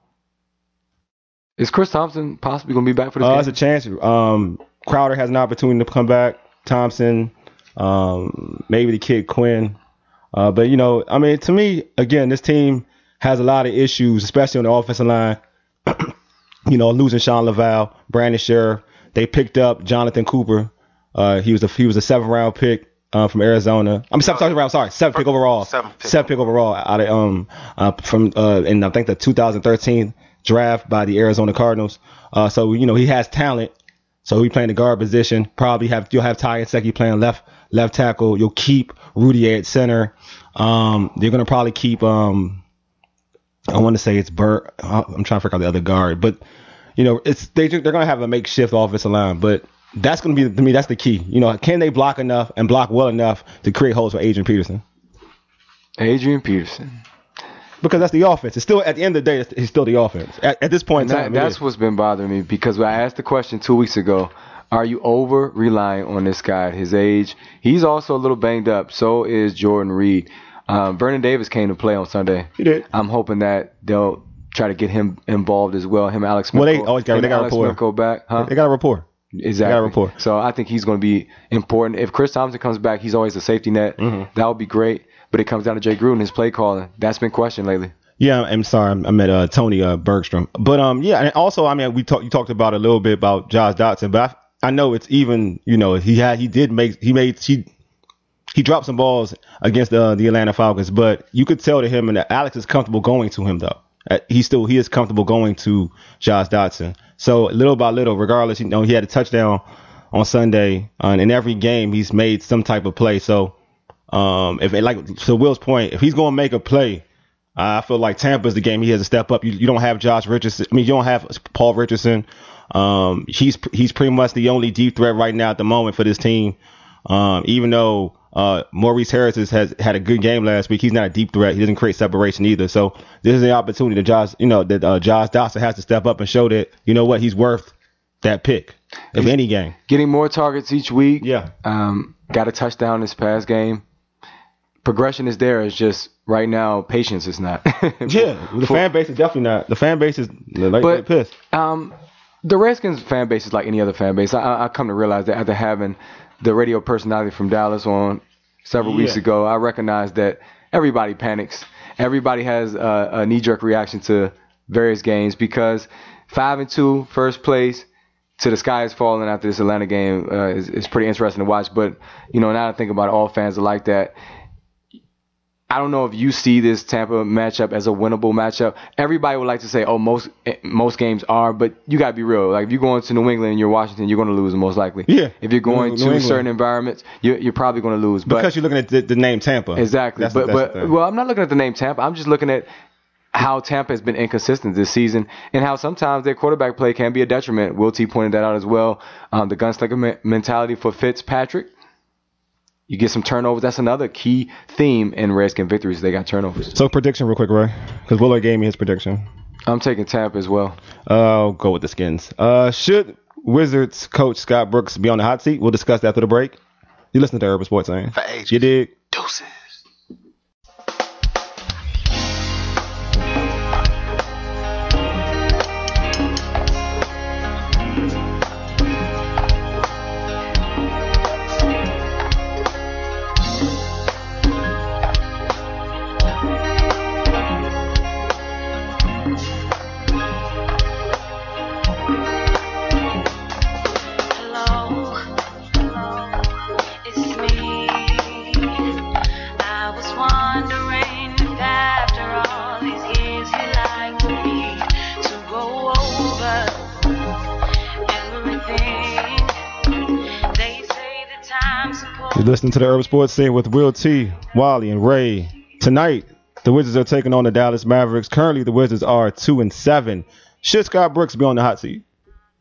Is Chris Thompson possibly going to be back for this Uh, game? there's a chance. Um, Crowder has an opportunity to come back. Thompson, um, maybe the kid Quinn. Uh, but, you know, I mean, to me, again, this team has a lot of issues, especially on the offensive line. You know, losing Sean Laval, Brandon Sheriff. They picked up Jonathan Cooper. Uh, he was a he was a seventh round pick uh, from Arizona. I'm seventh round. Sorry, seventh pick overall. Seventh pick. Seventh pick overall out of um uh, from uh in I think the two thousand thirteen draft by the Arizona Cardinals. Uh, so you know he has talent. So he playing the guard position. Probably have you'll have Ty Inseki playing left left tackle. You'll keep Rudy at center. Um, they're gonna probably keep um. I want to say it's Burt. I'm trying to figure out the other guard, but you know, it's they they're gonna have a makeshift offensive line, but that's gonna be to me that's the key. You know, can they block enough and block well enough to create holes for Adrian Peterson? Adrian Peterson. Because that's the offense. It's still at the end of the day, it's still the offense. At, at this point in That, time, that's what's been bothering me, because when I asked the question two weeks ago, are you over relying on this guy at his age? He's also a little banged up. So is Jordan Reed. Um, Vernon Davis came to play on Sunday. He did. I'm hoping that they'll try to get him involved as well. Him, and Alex Smith. Well, they always got- him they and got Alex rapport. Smith go back, huh? They got a rapport. Exactly. got a rapport. So I think he's going to be important. If Chris Thompson comes back, he's always a safety net. Mm-hmm. That would be great. But it comes down to Jay Gruden, his play calling. That's been questioned lately. Yeah, I'm sorry. I met uh, Tony uh, Bergstrom, but um, yeah, and also, I mean, we talked. You talked about a little bit about Josh Dotson, but I, I know it's even. You know, he had, he did make, he made, he, he dropped some balls against uh, the Atlanta Falcons, but you could tell to him, and that Alex is comfortable going to him though. Uh, He still, he is comfortable going to Josh Dotson. So little by little, regardless, you know, he had a touchdown on Sunday, uh, and in every game he's made some type of play. So, um, if like to Will's point, if he's going to make a play. I feel like Tampa's the game he has to step up. You, you don't have Josh Richardson. I mean, you don't have Paul Richardson. Um, he's he's pretty much the only deep threat right now at the moment for this team. Um, even though uh, Maurice Harris has, has had a good game last week, he's not a deep threat. He doesn't create separation either. So this is an opportunity that Josh, you know, that uh, Josh Dawson has to step up and show that, you know what, he's worth that pick of any game. Getting more targets each week. Yeah. Um, got a touchdown this past game. Progression is there. It's just right now patience is not. Yeah, the For, fan base is definitely not. The fan base is like, but, like pissed. Um, the Redskins fan base is like any other fan base. I, I come to realize that after having the radio personality from Dallas on several yeah. weeks ago, I recognize that everybody panics. Everybody has a, a knee-jerk reaction to various games because five and two, first place, to the sky is falling after this Atlanta game uh, is, is pretty interesting to watch. But you know, now I think about it, all fans are like that. I don't know if you see this Tampa matchup as a winnable matchup. Everybody would like to say, oh, most most games are, but you got to be real. Like, if you're going to New England and you're Washington, you're going to lose most likely. Yeah. If you're going New, to New certain environments, you're, you're probably going to lose. But, because you're looking at the, the name Tampa. Exactly. That's, but, that's but well, I'm not looking at the name Tampa. I'm just looking at how Tampa has been inconsistent this season and how sometimes their quarterback play can be a detriment. Will T pointed that out as well. Um, the gunslinger me- mentality for Fitzpatrick. You get some turnovers. That's another key theme in Redskin victories. They got turnovers. So prediction real quick, Ray, because Willard gave me his prediction. I'm taking Tampa as well. Uh, I'll go with the Skins. Uh, should Wizards coach Scott Brooks be on the hot seat? We'll discuss that after the break. You listen to Urban Sports, man. For ages. You dig? Deuces. You're listening to the Urban Sports Scene with Will T, Wally, and Ray. Tonight, the Wizards are taking on the Dallas Mavericks. Currently, the Wizards are two and seven. Should Scott Brooks be on the hot seat?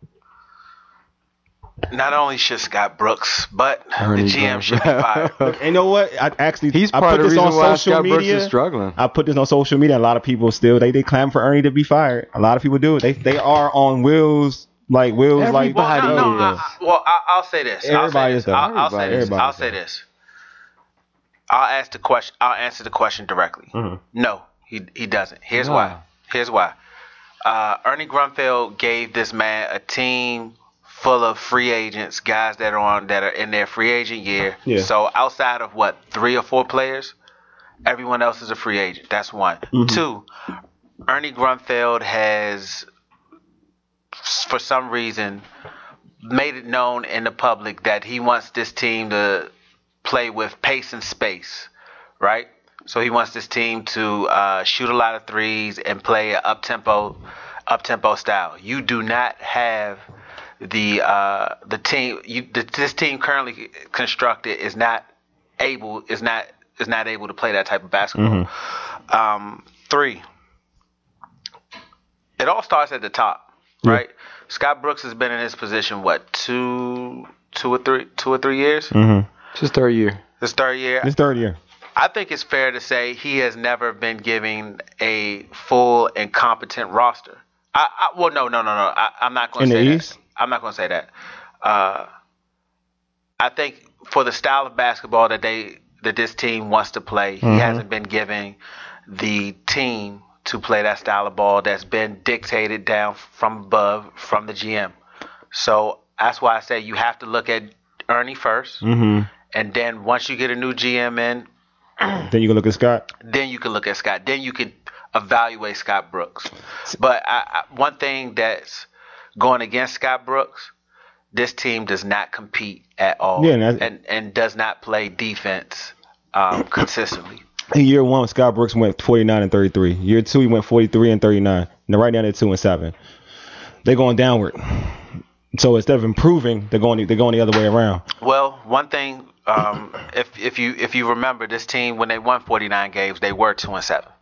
Not only should Scott Brooks, but Ernie the G M should be fired. And you know what? I actually He's I part put of the this on reason why social Scott Brooks media. is struggling. I put this on social media. A lot of people still they they clam for Ernie to be fired. A lot of people do it. They they are on Will's like Will's like. Everybody Well, no, no, yeah. I, I, well I, I'll say this. Everybody I'll is say this. I'll, I'll say Everybody. this. Everybody I'll is say this. I'll ask the question. I'll answer the question directly. Mm-hmm. No, he he doesn't. Here's No. why. Here's why. Uh, Ernie Grunfeld gave this man a team full of free agents, guys that are on that are in their free agent year. Yeah. So outside of what three or four players, everyone else is a free agent. That's one. Mm-hmm. Two, Ernie Grunfeld has, for some reason, made it known in the public that he wants this team to play with pace and space, right? So he wants this team to uh, shoot a lot of threes and play an up-tempo, up-tempo style. You do not have the uh, the team. You the, this team currently constructed is not able is not is not able to play that type of basketball. Mm-hmm. Um, three. It all starts at the top, right? Yeah. Scott Brooks has been in his position what two two or three two or three years. Mm-hmm. It's his third year. His third year. His third year. I think it's fair to say he has never been given a full and competent roster. I, I well, no, no, no, no. I, I'm not going to say the that. East? I'm not going to say that. Uh, I think for the style of basketball that they that this team wants to play, mm-hmm. he hasn't been given the team to play that style of ball that's been dictated down from above from the G M. So that's why I say you have to look at Ernie first, mm-hmm. and then once you get a new G M in, then you can look at Scott. Then you can look at Scott. Then you can evaluate Scott Brooks. But I, I, one thing that's going against Scott Brooks, this team does not compete at all, yeah, and, and and does not play defense um, consistently. In year one, Scott Brooks went forty-nine and thirty-three. Year two, he went forty-three and thirty-nine. Now right now they're two and seven. They're going downward. So instead of improving, they're going they're going the other way around. Well, one thing, um, if if you if you remember, this team when they won forty-nine games, they were two and seven.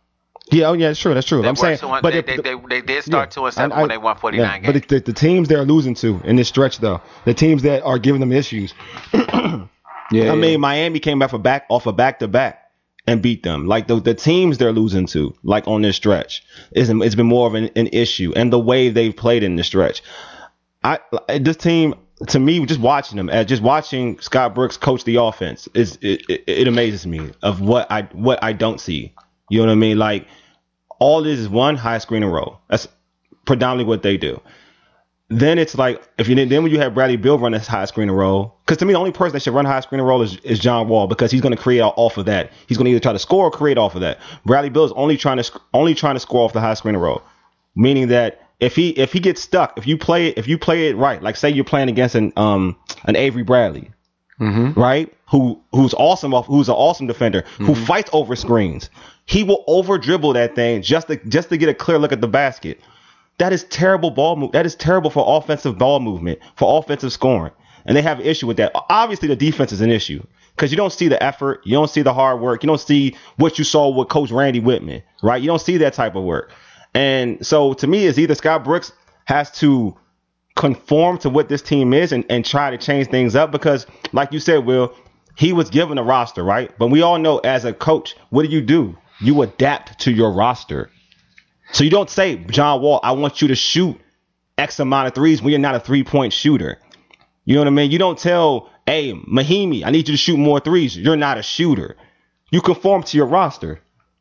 Yeah, oh yeah, that's true. That's true. They I'm saying, to one, but they, the, they, they, they did start yeah, two and seven I- I- when they won forty-nine yeah, games. But the, the teams they're losing to in this stretch, though, the teams that are giving them issues. Yeah, I mean, Miami came back for back off a back to back and beat them. Like the the teams they're losing to, like on this stretch, is it's been more of an, an issue, and the way they've played in this stretch. I this team, to me, just watching them, as just watching Scott Brooks coach the offense, is it, it, it amazes me of what I what I don't see. You know what I mean? Like all this is one high screen and roll. That's predominantly what they do. Then it's like if you then when you have Bradley Beal run this high screen and roll, because to me the only person that should run high screen and roll is, is John Wall, because he's going to create off of that. He's going to either try to score or create off of that. Bradley Beal is only trying to only trying to score off the high screen and roll, meaning that if he if he gets stuck, if you play it if you play it right, like say you're playing against an um an Avery Bradley, Mm-hmm. right? Who who's awesome off who's an awesome defender, mm-hmm. who fights over screens. He will over dribble that thing just to just to get a clear look at the basket. That is terrible ball move. That is terrible for offensive ball movement, for offensive scoring. And they have an issue with that. Obviously, the defense is an issue because you don't see the effort. You don't see the hard work. You don't see what you saw with Coach Randy Whitman, right? You don't see that type of work. And so to me, it's either Scott Brooks has to conform to what this team is and, and try to change things up because, like you said, Will, he was given a roster, right? But we all know as a coach, what do you do? You adapt to your roster. So you don't say, John Wall, I want you to shoot X amount of threes when you're not a three-point shooter. You know what I mean? You don't tell, hey, Mahimi, I need you to shoot more threes. You're not a shooter. You conform to your roster.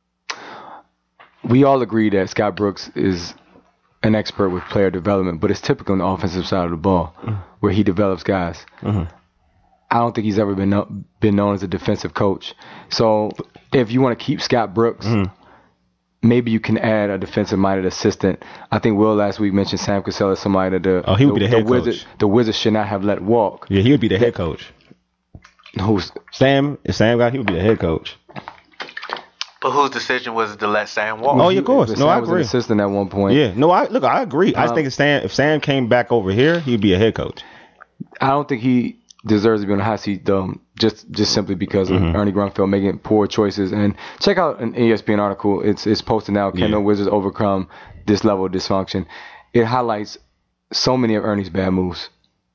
We all agree that Scott Brooks is an expert with player development, but it's typical on the offensive side of the ball mm-hmm. where he develops guys. Mm-hmm. I don't think he's ever been no, been known as a defensive coach. So if you want to keep Scott Brooks, mm-hmm. maybe you can add a defensive-minded assistant. I think Will last week mentioned Sam Cassell as somebody that the, oh, he would the, be the head the Wizard, coach. The Wizards should not have let walk. Yeah, he would be the head coach. Who's Sam? If Sam got, he would be the head coach. But whose decision was it to let Sam walk? Oh, yeah, of course. Sam No, I was agree. an assistant at one point. Yeah, no, I look, I agree. Um, I just think if Sam, if Sam came back over here, he'd be a head coach. I don't think he deserves to be on the hot seat, though, just just simply because of mm-hmm. Ernie Grunfeld making poor choices. And check out an E S P N article. It's it's posted now. Can yeah. the Wizards overcome this level of dysfunction? It highlights so many of Ernie's bad moves.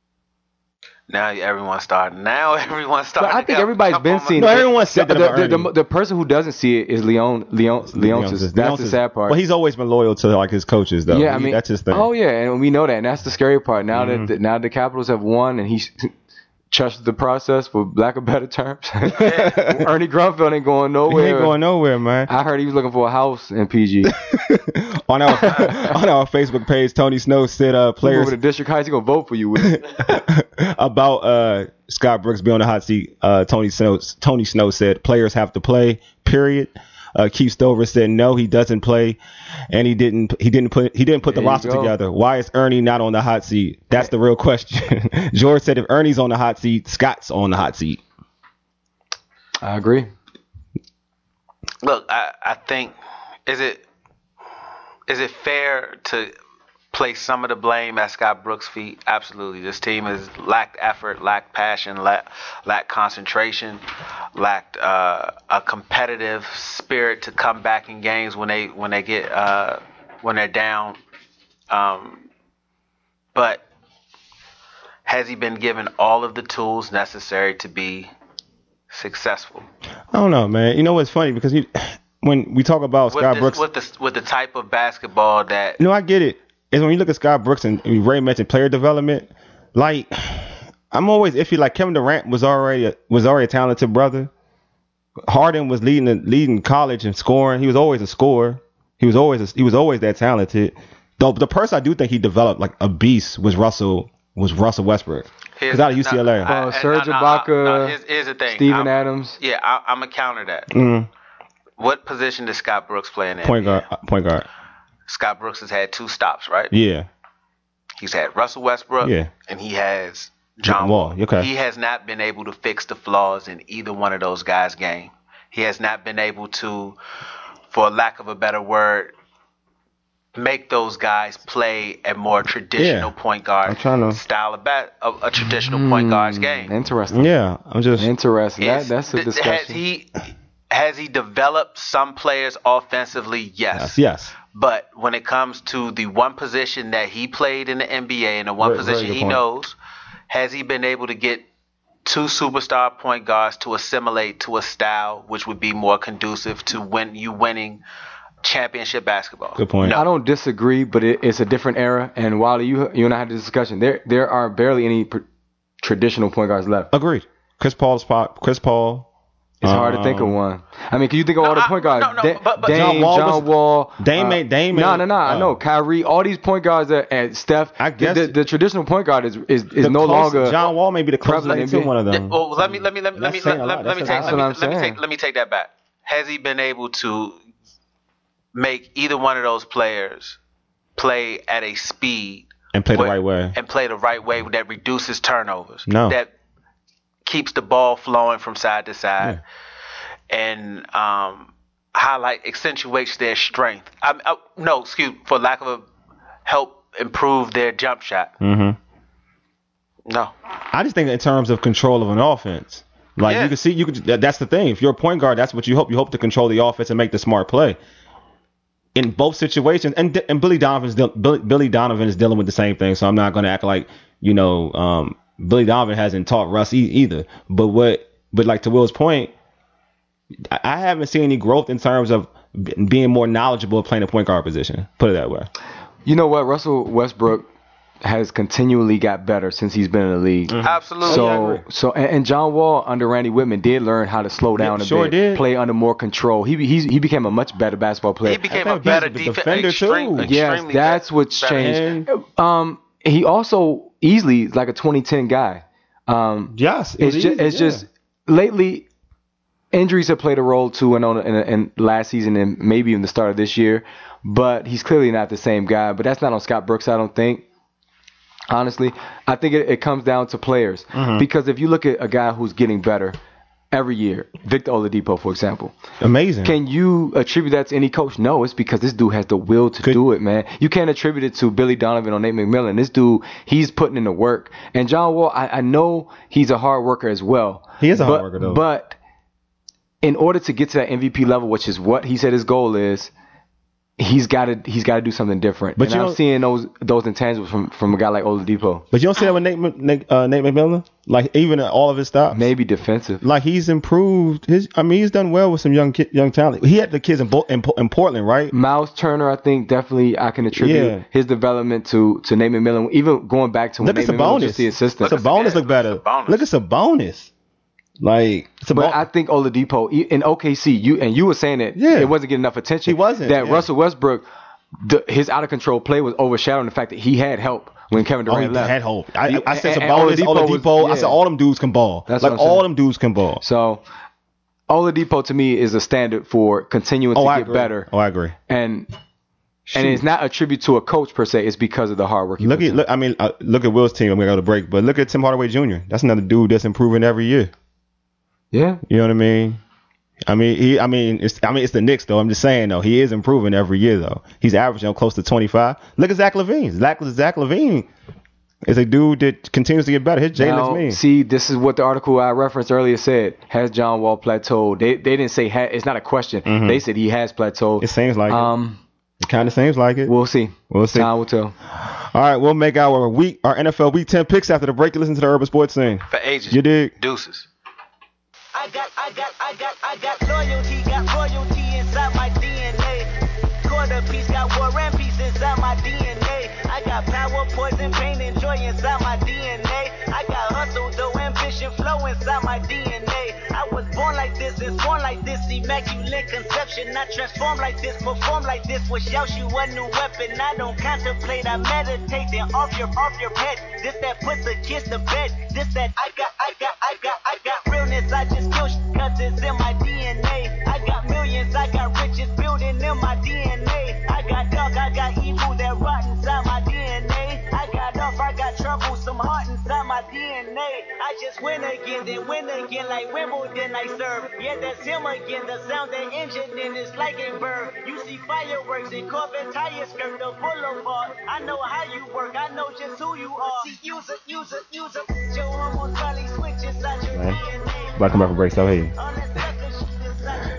Now everyone's starting. Now everyone's starting. But I think everybody's been seeing. No, everyone said that the, about the, Ernie. the, the person who doesn't see it is Leon. Leon. Leonsis. That's the sad part. Well, he's always been loyal to like his coaches, though. Yeah, I he, mean that's his thing. Oh yeah, and we know that. And that's the scary part. Now mm-hmm. that the, now the Capitals have won, and he's trusted the process, for lack of better terms. Ernie Grunfeld ain't going nowhere. He ain't going nowhere, man. I heard he was looking for a house in P G. on our on our Facebook page, Tony Snow said uh, players over to District Heights, he gonna vote for you. about uh, Scott Brooks being on the hot seat. Uh, Tony Snow Tony Snow said players have to play. Period. Uh, Keith Stover said no, he doesn't play, and he didn't. He didn't put. He didn't put there the roster go. together. Why is Ernie not on the hot seat? That's the real question. George said if Ernie's on the hot seat, Scott's on the hot seat. I agree. Look, I, I think is it is it fair to place some of the blame at Scott Brooks' feet? Absolutely. This team has lacked effort, lacked passion, lacked, lacked concentration, lacked uh, a competitive spirit to come back in games when they when they get uh, when they're down. Um, but has he been given all of the tools necessary to be successful? I don't know, man. You know what's funny because he, when we talk about with Scott this, Brooks, with the with the type of basketball that no, I get it. Is when you look at Scott Brooks and Ray mentioned player development, like I'm always iffy. Like Kevin Durant was already a, was already a talented brother. Harden was leading the, leading college in scoring. He was always a scorer. He was always a, he was always that talented. Though the person I do think he developed like a beast was Russell was Russell Westbrook. Because out of U C L A, no, uh, Serge no, no, Ibaka, no, here's, here's the thing. Steven I'm, Adams. Yeah, I, I'm gonna counter that. Mm. What position does Scott Brooks play in the Point N B A? guard. Point guard. Scott Brooks has had two stops, right? Yeah. He's had Russell Westbrook, yeah. and he has John Wall. Okay. He has not been able to fix the flaws in either one of those guys' game. He has not been able to, for lack of a better word, make those guys play a more traditional yeah. point guard to... style of bat, a, a traditional mm, point guard's game. Interesting. Yeah, I'm just interesting. That, It's, that's a discussion. Has he has he developed some players offensively? Yes. Yes. Yes. But when it comes to the one position that he played in the N B A and the one Very- very position good he point. knows, has he been able to get two superstar point guards to assimilate to a style which would be more conducive to win you winning championship basketball? Good point. I don't disagree, but it, it's a different era. And Wally, you you and I had this discussion. There there are barely any pr- traditional point guards left. Agreed. Chris Paul's pop. Chris Paul. It's hard to think of um, one. I mean, can you think of No, all the I- point guards? no, no, Da- but- but- Dame, John John Wall Wall, was- Dame uh, ain't- Dame No, ain't- no, no. I uh, know Kyrie. All these point guards that and Steph. I guess- the, the, the traditional point guard is is, is The no close- longer. John Wall may be the closest prevalent to in one of Yeah, them. well, let me let me let me let That's me saying let, a let, lot. let me That's take a let lot. me, That's what let me I'm take saying. let me take that back. Has he been able to make either one of those players play at a speed And play the where- right way. and play the right way that reduces turnovers? No. That keeps the ball flowing from side to side, and um, highlight accentuates their strength. I, I, no, excuse for lack of a help improve their jump shot. Mm-hmm. No. I just think in terms of control of an offense, like Yeah. you can see, you could. that- That's the thing. If you're a point guard, that's what you hope. You hope to control the offense and make the smart play. In both situations, and and Billy Donovan's deal- Billy, Billy Donovan is dealing with the same thing. So I'm not going to act like you know um, Billy Donovan hasn't taught Russ e- either. But what, but like to Will's point, I, I haven't seen any growth in terms of b- being more knowledgeable of playing the point guard position. Put it that way. You know what? Russell Westbrook has continually got better since he's been in the league. Absolutely. So, Yeah, I agree. so, and, and John Wall under Randy Whitman did learn how to slow down Yeah, a sure bit, did. play under more control. He he's, he became a much better basketball player. he became I a think better he's a defen- defender, extreme- too. Yes, extremely that's better- what's better. changed. And- Um, he also easily is like a twenty ten guy. Um, Yes, it's was just easy, it's yeah. just lately injuries have played a role too, and on in, in last season and maybe even the start of this year. But he's clearly not the same guy. But that's not on Scott Brooks, I don't think. Honestly, I think it, it comes down to players. Mm-hmm. Because if you look at a guy who's getting better every year, Victor Oladipo, for example, amazing. can you attribute that to any coach? No, it's because this dude has the will to Could- do it, man. You can't attribute it to Billy Donovan or Nate McMillan. This dude, he's putting in the work. And John Wall, I, I know he's a hard worker as well. He is a hard but, worker, though. But in order to get to that M V P level, which is what he said his goal is, he's got to he's got to do something different. But and you I'm don't- seeing those those intangibles from, from a guy like Oladipo. But you don't see that with Nate, Mc- Nate, uh, Nate McMillan? Like, even all of his stops? Maybe defensive. Like, he's improved. His, I mean, he's done well with some young ki- young talent. He had the kids in, Bo- in, Po- in Portland, right? Miles Turner, I think definitely I can attribute Yeah. his development to to Nate McMillan. Even going back to when Look at Nate McMillan was Sabonis. just the assistant. Sabonis yeah, look look better. at Sabonis. Look at Sabonis. Like, But Sabon- I think Oladipo e- in O K C, you and you were saying that Yeah. it wasn't getting enough attention. He wasn't, That yeah. Russell Westbrook, the, his out of control play was overshadowing the fact that he had help when Kevin oh, he Durant left. had hope. I, I, I said And- and Sabonis, Oladipo Oladipo. was- I said yeah. all them dudes can ball. That's like, what I'm all saying. them dudes can ball. So Oladipo to me is a standard for continuing Oh, to I get agree. better. Oh, I agree. And Shoot. and it's not a tribute to a coach per se. It's because of the hard work. he Look puts at in. look. I mean, uh, look at Will's team. I'm gonna go to break, but look at Tim Hardaway Junior That's another dude that's improving every year. Yeah. You know what I mean? I mean, he. I mean, it's. I mean, it's the Knicks though. I'm just saying though, he is improving every year though. He's averaging close to twenty-five. Look at Zach LaVine. Zach Zach LaVine is a dude that continues to get better. His J Now, looks mean. see, this is what the article I referenced earlier said. Has John Wall plateaued? They they didn't say ha- it's not a question. They said he has plateaued. It seems like um, it. It kind of seems like it. we'll see. We'll see. Time will tell. All right, we'll make our week, our N F L Week ten picks after the break. You listen to the Urban Sports Scene. For ages. You dig? Deuces. I got, I got, I got, I got loyalty, got royalty inside my D N A. Quarter piece, got war and peace inside my D N A. I got power, poison, pain, and joy inside my D N A. I got hustle, though, ambition, flow inside my D N A. I was born like this, and born like this, immaculate conception. I transform like this, perform like this, wish out you a new weapon. I don't contemplate, I meditate, then off your, off your head. This that puts a kiss to bed. This that I got, I got, I got, I got realness. I just kill shit cause it's in my D N A. I got millions, I got riches building in my D N A. I got dark, I got evil that rot inside my D N A. I got off, I got trouble, some heart inside my D N A. I just win again, then win again like Wimbledon I serve. Yeah, that's him again, the sound that engine in is like a bird. You see fireworks and Corvette tires skirt the boulevard. I know how you work, I know just who you are. See, use it, use it, use it. Your hormones probably switch inside your Man. D N A. Welcome back for break. So hey. All that sucker shit inside your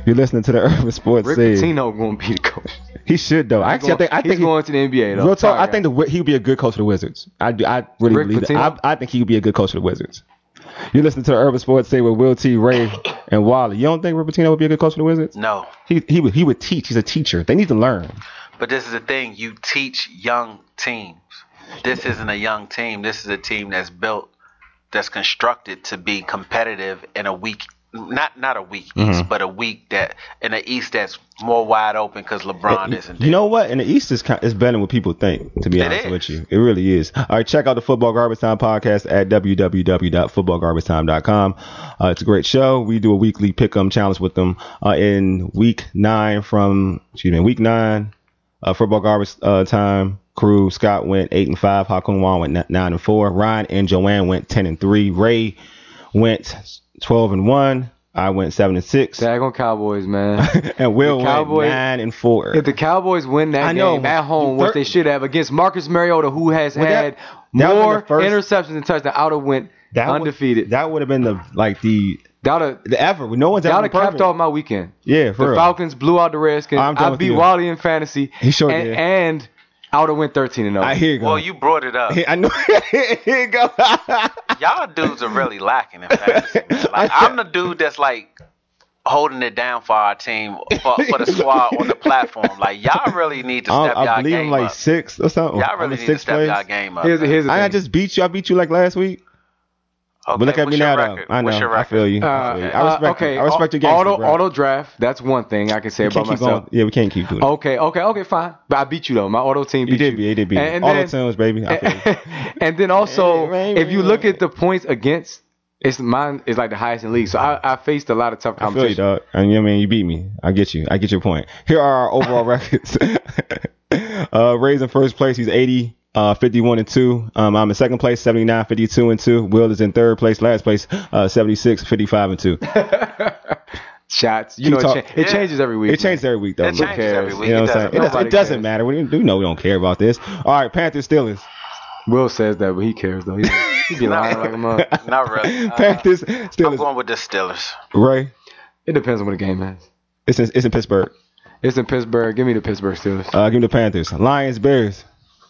You're listening to the Urban Sports Rick Scene. Pitino going to be the coach. He should though. Actually, going, I think I he's think he, going to the N B A though. real talk. Sorry, I think the, he would be a good coach of the Wizards. I do. I really Rick believe that. Pitino? I, I think he would be a good coach of the Wizards. You listen to the Urban Sports Scene with Will T, Ray, and Wally. You don't think Rick Pitino would be a good coach of the Wizards? No. He he would he would teach. He's a teacher. They need to learn. But this is the thing. You teach young teams. This isn't a young team. This is a team that's built, that's constructed to be competitive in a weak, not not a weak Mm-hmm. East, but a week that in the East that's more wide open because LeBron isn't there. You know what? In the East is kind, is better than what people think. To be It honest is. with you, it really is. All right, check out the Football Garbage Time podcast at w w w dot football garbage time dot com. Uh, it's a great show. We do a weekly pick 'em challenge with them. Uh, in week nine from excuse me, week nine, uh, Football Garbage uh, Time crew. Scott went eight and five. Hakun Wan went nine and four. Ryan and Joanne went ten and three. Ray went twelve and one. I went seven and six. Daggone Cowboys, man. And Will The went Cowboys- nine and four. If the Cowboys win that I know. game at home, Thir- which they should have against Marcus Mariota, who has Well, that- had that was more the first- interceptions and touchdowns, I would have went That would- undefeated. that would have been the like the That would have the ever. No one's that ever would been have capped perfect. off my weekend. Yeah, for The real. Falcons blew out the Redskins. I'm done I with beat you. Wally in fantasy. He sure and, did. And I would have went thirteen and oh. I hear you go. Well, you brought it up. I know. Here you go. Y'all dudes are really lacking in fantasy. Man. Like, I'm the dude that's like holding it down for our team, for, for the squad on the platform. Like, y'all really need to step I, I y'all believe game I'm like up. sixth or something. Y'all I'm really in need to sixth step place. y'all game up. Here's, man. here's the I thing. just beat you. I beat you like last week. Okay, But look at what's me your now, record? though. I know. What's your I record? feel you. I, Uh, feel you. I respect. uh, okay, you. I respect your game. auto, bro. auto draft. That's one thing I can say We about can't keep myself. going. Yeah, we can't keep doing it. Okay, okay, okay, fine. But I beat you though. My auto team beat You did you. beat. You did beat. And, and All then, the tunes, baby. I feel you. and then also, Hey, man, if you man. look at the points against, it's mine is like the highest in the league. So I, I faced a lot of tough I feel you, competition. dog. And you know what I mean, you beat me. I get you. I get your point. Here are our overall records. uh, Ray's in first place. He's eighty, uh, fifty-one and two. Um, I'm in second place, seventy-nine, fifty-two and two. Will is in third place, last place, uh, seventy-six, fifty-five and two. Shots, you Keep know, it, talk- cha- it Yeah. changes every week. It changes every week, though. It man. changes every cares? week. You know It what I'm saying? doesn't It, does, Nobody it doesn't cares. matter. We do know we don't care about this. All right, Panthers, Steelers. Will says that, but he cares though. He, he be lying like a mug. Not really. Uh, Panthers, I'm Steelers. going with the Steelers. Ray, It depends on what the game is. it's in, it's in Pittsburgh. It's in Pittsburgh. Give me the Pittsburgh Steelers. Uh, give me the Panthers. Lions, Bears.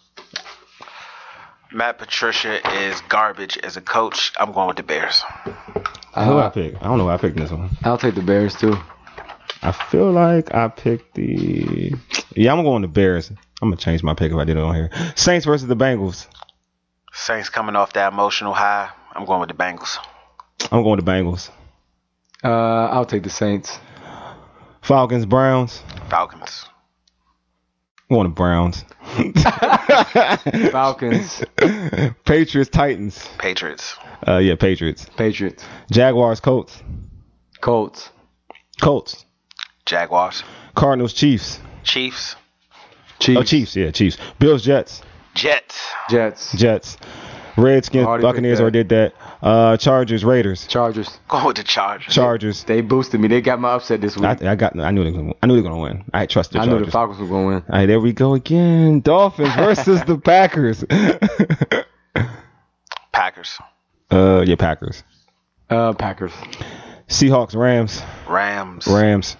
Matt Patricia is garbage as a coach. I'm going with the Bears. Who I Uh, pick? I don't know who I picked in this one. I'll take the Bears too. I feel like I picked the. Yeah, I'm going to Bears. I'm gonna change my pick if I did it on here. Saints versus the Bengals. Saints coming off that emotional high. I'm going with the Bengals. I'm going to Bengals. Uh, I'll take the Saints. Falcons, Browns. Falcons. I'm going to Browns. Falcons, Patriots, Titans. Patriots. Uh, yeah, Patriots. Patriots, Jaguars, Colts. Colts, Colts. Jaguars. Cardinals, Chiefs. Chiefs. Chiefs, Oh, Chiefs. Yeah, Chiefs. Bills, Jets. Jets. Jets, Jets. Redskins, Already Buccaneers picked already did that. Uh, Chargers, Raiders. Chargers. Going with the Chargers. Chargers. They boosted me. They got my upset this week. I, I got. I knew they. Were gonna, I knew they were gonna win. I trusted the I Chargers. knew the Falcons were going to win. All right, there we go again. Dolphins versus the Packers. Packers. uh, yeah, Packers. Uh, Packers. Seahawks, Rams, Rams. Rams.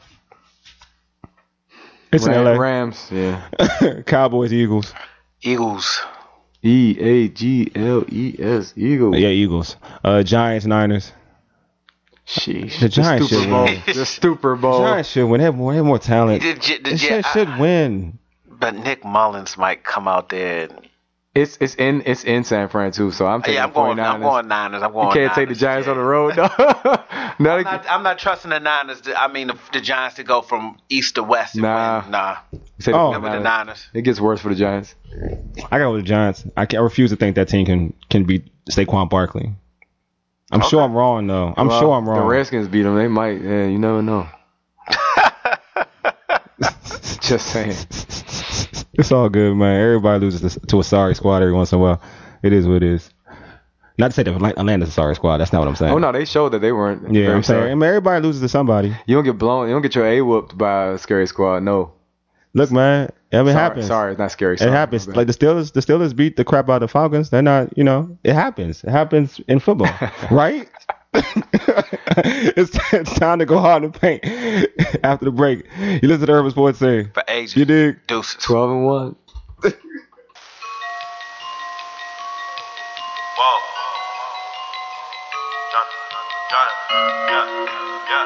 It's Ram- in L A. Rams. Yeah. Cowboys, Eagles. Eagles. E A G L E S Eagles. Yeah, Eagles. Uh, Giants, Niners. Sheesh. The Giants Super should Bowl. win. The Super Bowl. Giants should win. They have more, they have more talent. The, the, the, They should, I- should win. But Nick Mullins might come out there. And, It's it's in it's in San Fran too. So I'm taking yeah, I'm the going. 49ers. I'm going Niners. I'm going. You can't take the Niners, Giants yeah. on the road. No. no, I'm not, I'm not trusting the Niners. To, I mean, the, the Giants to go from east to west. And Nah. win. Nah. Take Oh. the Give me the 49ers. Niners. It gets worse for the Giants. I got with the Giants. I, can, I refuse to think that team can can beat Saquon Barkley. I'm Okay. sure I'm wrong though. I'm Well, sure I'm The wrong. Redskins beat them. They might. Yeah, you never know. Just saying. It's all good, man. Everybody loses to a sorry squad every once in a while. It is what it is. Not to say that Atlanta's a sorry squad. That's not what I'm saying. Oh no, they showed that they weren't. Yeah, very I'm saying. sorry. I mean, everybody loses to somebody. You don't get blown. You don't get your A whooped by a scary squad. No. Look, man. I mean, it sorry, happens. Sorry, it's not scary. It Sorry, happens. my bad. Like the Steelers, the Steelers beat the crap out of the Falcons. They're not, you know, it happens. It happens in football, right? it's, it's time to go hard in the paint after the break. You listen to Urban Sports Say. For age. You dig? Deuces. twelve and one. Whoa. Got it. Got it. Yeah.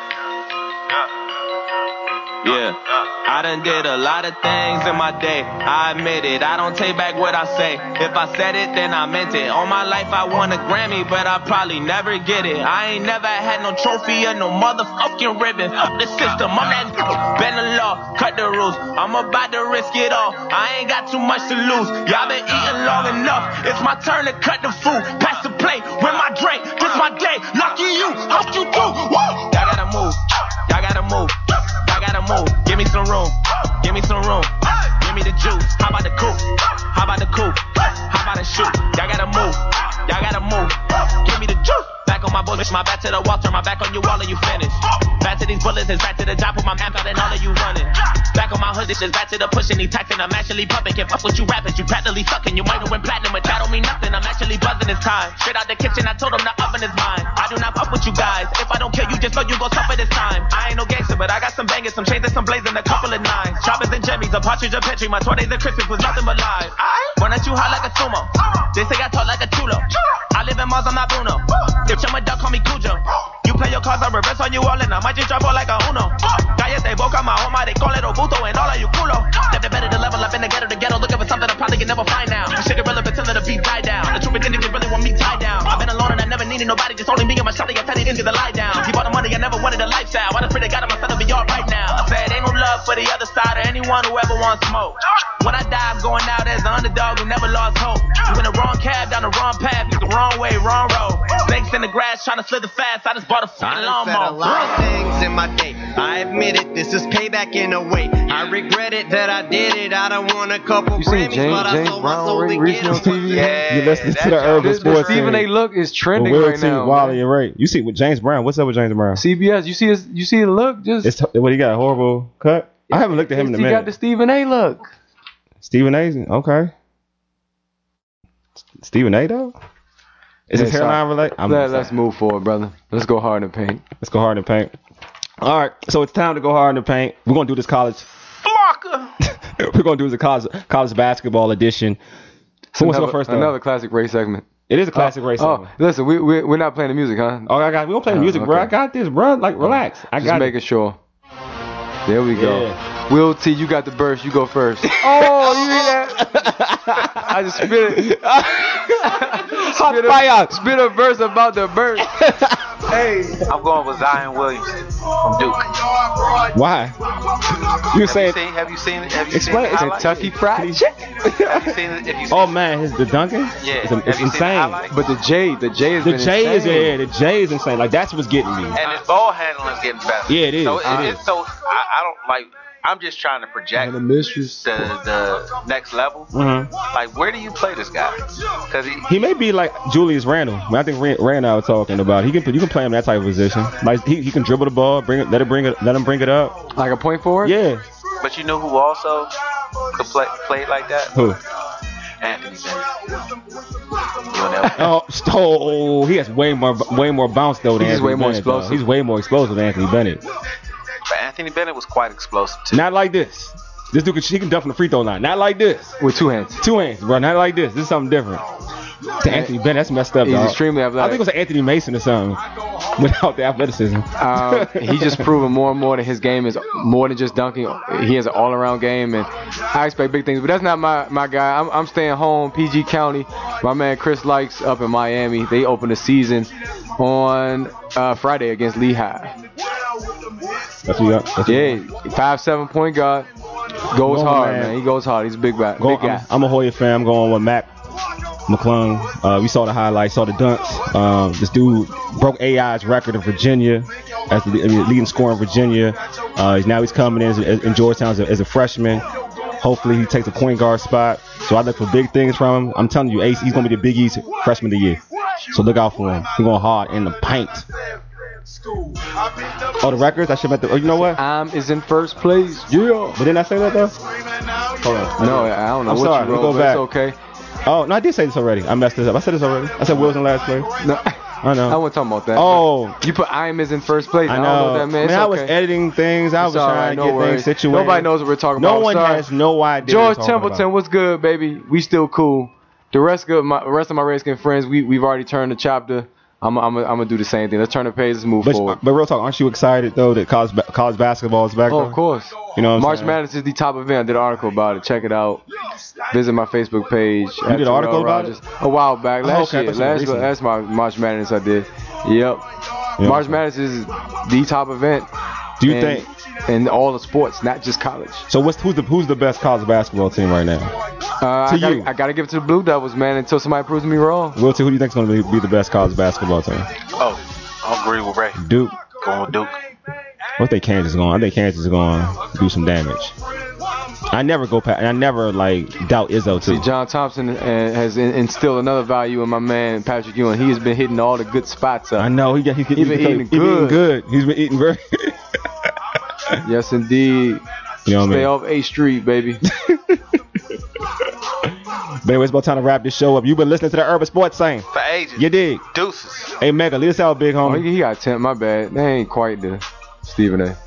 Yeah. Yeah. Yeah. I done did a lot of things in my day. I admit it. I don't take back what I say. If I said it, then I meant it. All my life I won a Grammy, but I probably never get it. I ain't never had no trophy or no motherfucking ribbon. Fuck the system. I'm that bend the law, cut the rules. I'm about to risk it all. I ain't got too much to lose. Y'all been eating long enough. It's my turn to cut the food. Pass the plate with my drink. This my day. Lucky you. Hope you do. Woo! Y'all gotta move. Y'all gotta move. Y'all gotta move. Give me some room. Give me some room. Give me the juice. How about the coupe? How about the coupe? How about the shoot? Y'all gotta move. Y'all gotta move. Give me the juice. Back on my bullets, my back to the wall, turn my back on you, all of you finished. Back to these bullets, it's back to the job, put my map out and all of you running. Back on my hood, this is back to the pushing, these taxing, I'm actually pumping. Can't fuck with you rappers, you practically sucking. You might have went platinum, but that don't mean nothing. I'm actually buzzing this time. Straight out the kitchen, I told them the oven is mine. I do not fuck with you guys. If I don't kill you, just know you gon' suffer this time. I ain't no gangster, but I got some bangers, some chains and some blazing, a couple of nines. Choppers and jimmies, a partridge, a petri, my twenties and Christmas was nothing but lies. Run at you hot like a sumo. They say I talk like a chulo. I live in Mars, I'm not Bruno. If I'm a duck, call me Cujo. You play your cards, I reverse on you all and I might just drop all like a Uno. Calles de boca, my home, they call it Obuto and all of you culo. Step the better to level up in the ghetto, the ghetto, looking for something I probably can never find now. Shit irrelevant till the beat die down. The truth is, niggas really want me tied down. I've been alone and I never needed nobody, just only me and my shawty. I tell these niggas to lie down. Keep all the money, I never wanted a lifestyle. I just pray to God myself to be all right now. I said ain't no love for the other side or anyone who ever wants smoke. When I die, I'm going out as an underdog who never lost hope. You in the wrong cab, down the wrong path, the wrong way, wrong road. Snakes in the grass, trying to slither fast. I just bought a fucking lawnmower. A lot of things in my day. I admit it, this is payback in a way. I regret it that I did it. I don't want a couple You seen Grammys, James, but I James sold my soul Brown to recently get on it. T V? Yeah. You listen to that's the y'all. Urban The, the Sports Stephen Say. A. Look is With trending Will right T, now. Wally, man. and Ray. You see with James Brown. What's up with James Brown? C B S, you see his, you see the look? Just It's what he got, a horrible cut. I haven't looked at him in a he minute. got the Stephen A. look. Stephen A. Okay. Stephen A. though? Is Yeah, his hairline sorry. related? I'm Let, sorry. let's move forward, brother. Let's go hard in the paint. Let's go hard in the paint. All right, so it's time to go hard in the paint. We're gonna do this college. We're gonna do this college college basketball edition. Who wants to go Another, first? Though? another classic race segment. It is a classic race. Oh, segment. listen, we, we we're not playing the music, huh? Oh, I got. We don't play Oh, music, bro. okay. I got this, bro. Like, relax. I Just got making it. sure. There we go. Yeah. Will T, you got the burst. You go first. Oh, you hear that? I just spit it. Hot spit, fire. a, spit a verse about the burst. Hey. I'm going with Zion Williamson from Duke. Why? You Have saying? you seen? Have you seen? Have you Explain. seen? It's the a highlights? Kentucky Fried Chicken. Have you seen? it? If you seen Oh man, his the dunking. Yeah. It's, Have it's you seen the insane. highlights? But the J, the J has The been J is insane. yeah, the J is insane. Like that's what's getting me. and his ball handling is getting better. Yeah, it is. So It it, is. it's so I, I don't like. I'm just trying to project And the mistress. the the next level. Mhm. Like, where do you play this guy? Because he, He may be like Julius Randle. I think Rand Rand and I were talking about. He can you can play him in that type of position. Like he, he can dribble the ball, bring it, let it bring it, let him bring it up. Like a point forward? Yeah. but you know who also could play play like that? Who? Anthony Bennett. You'll never. Oh, oh, he has way more way more bounce though than He's just Anthony way more Bennett, though. explosive. He's way more explosive than Anthony Bennett. But Anthony Bennett was quite explosive too. Not like this. This dude can, he can dunk from the free throw line. Not like this. With two hands. Two hands, bro. Not like this. This is something different. To Anthony Bennett, that's messed up, He's dog. extremely I athletic. think it was like Anthony Mason or something without the athleticism. Um, he's just proven more and more that his game is more than just dunking. He has an all-around game, and I expect big things. But that's not my, my guy. I'm, I'm staying home, P G County. My man Chris Likes up in Miami. They open the season on uh, Friday against Lehigh. That's what you got. That's what you got. Yeah, five seven point guard. Goes Go on, hard, man. man. He goes hard. He's a big back. Go, Big guy. I'm, I'm a Hoya fan. I'm going with Mac McClung. Uh, we saw the highlights, saw the dunks. Um, this dude broke A I's record in Virginia as the I mean, leading scorer in Virginia. Uh, he's, now he's coming in as, as, in Georgetown as a, as a freshman. Hopefully he takes a point guard spot. So I look for big things from him. I'm telling you, Ace, he's going to be the Big East freshman of the year. So look out for him. He's going hard in the paint. Oh, the records? I should have. Oh, you know what? I'm is in first place. Yeah. But didn't I say that though? Hold on. No, I don't know I'm what sorry. you Let me wrote, go but back. it's okay. Oh, no, I did say this already. I messed this up. I said this already. I said Wills in last place. No. I know. I wasn't talking about that. Oh. You put I am is in first place. I I, know. don't know what that meant. Man, It's I was okay. editing things. I It's was all trying right, to no get worries. things situated. Nobody knows what we're talking No about. one Sorry. has no idea. George what we're talking Templeton, about. what's good, baby? We still cool. The rest of my the rest of my Redskin friends, we we've already turned the chapter. I'm I'm I'm gonna do the same thing. Let's turn the page. Let's move But, forward. but real talk, aren't you excited though that college ba- college basketball is back? Oh, though? of course. You know what I'm March saying? Madness is the top event. I did an article about it. Check it out. Visit my Facebook page. You did an article about it? A while back. Oh, Last okay. I year. thought you were Last recent. That's my March Madness I did. Yep. Yeah. March Madness is the top event. Do you in, think? in all the sports, not just college? So what's who's the who's the best college basketball team right now? Uh, I, To gotta, you. I gotta give it to the Blue Devils, man, until somebody proves me wrong. Will, who do you think is going to be, be the best college basketball team? Oh, I agree with Ray. Duke. Going with Duke. What think Kansas is going? I think Kansas is going to do some damage. I never go past. I never like doubt Izzo too. See, John Thompson uh, has in, instilled another value in my man Patrick Ewing. He has been hitting all the good spots up. I know he got he's, he's, He been he's, eating he's been eating good. He's been eating very. Yes, indeed. You know what I Stay mean? off A Street, baby. But anyway, it's about time to wrap this show up. You've been listening to the Urban Sports Scene. For ages. You dig? Deuces. Hey Mega, lead us out, big Oh, homie. he, he got ten. My bad. They ain't quite the Stephen A.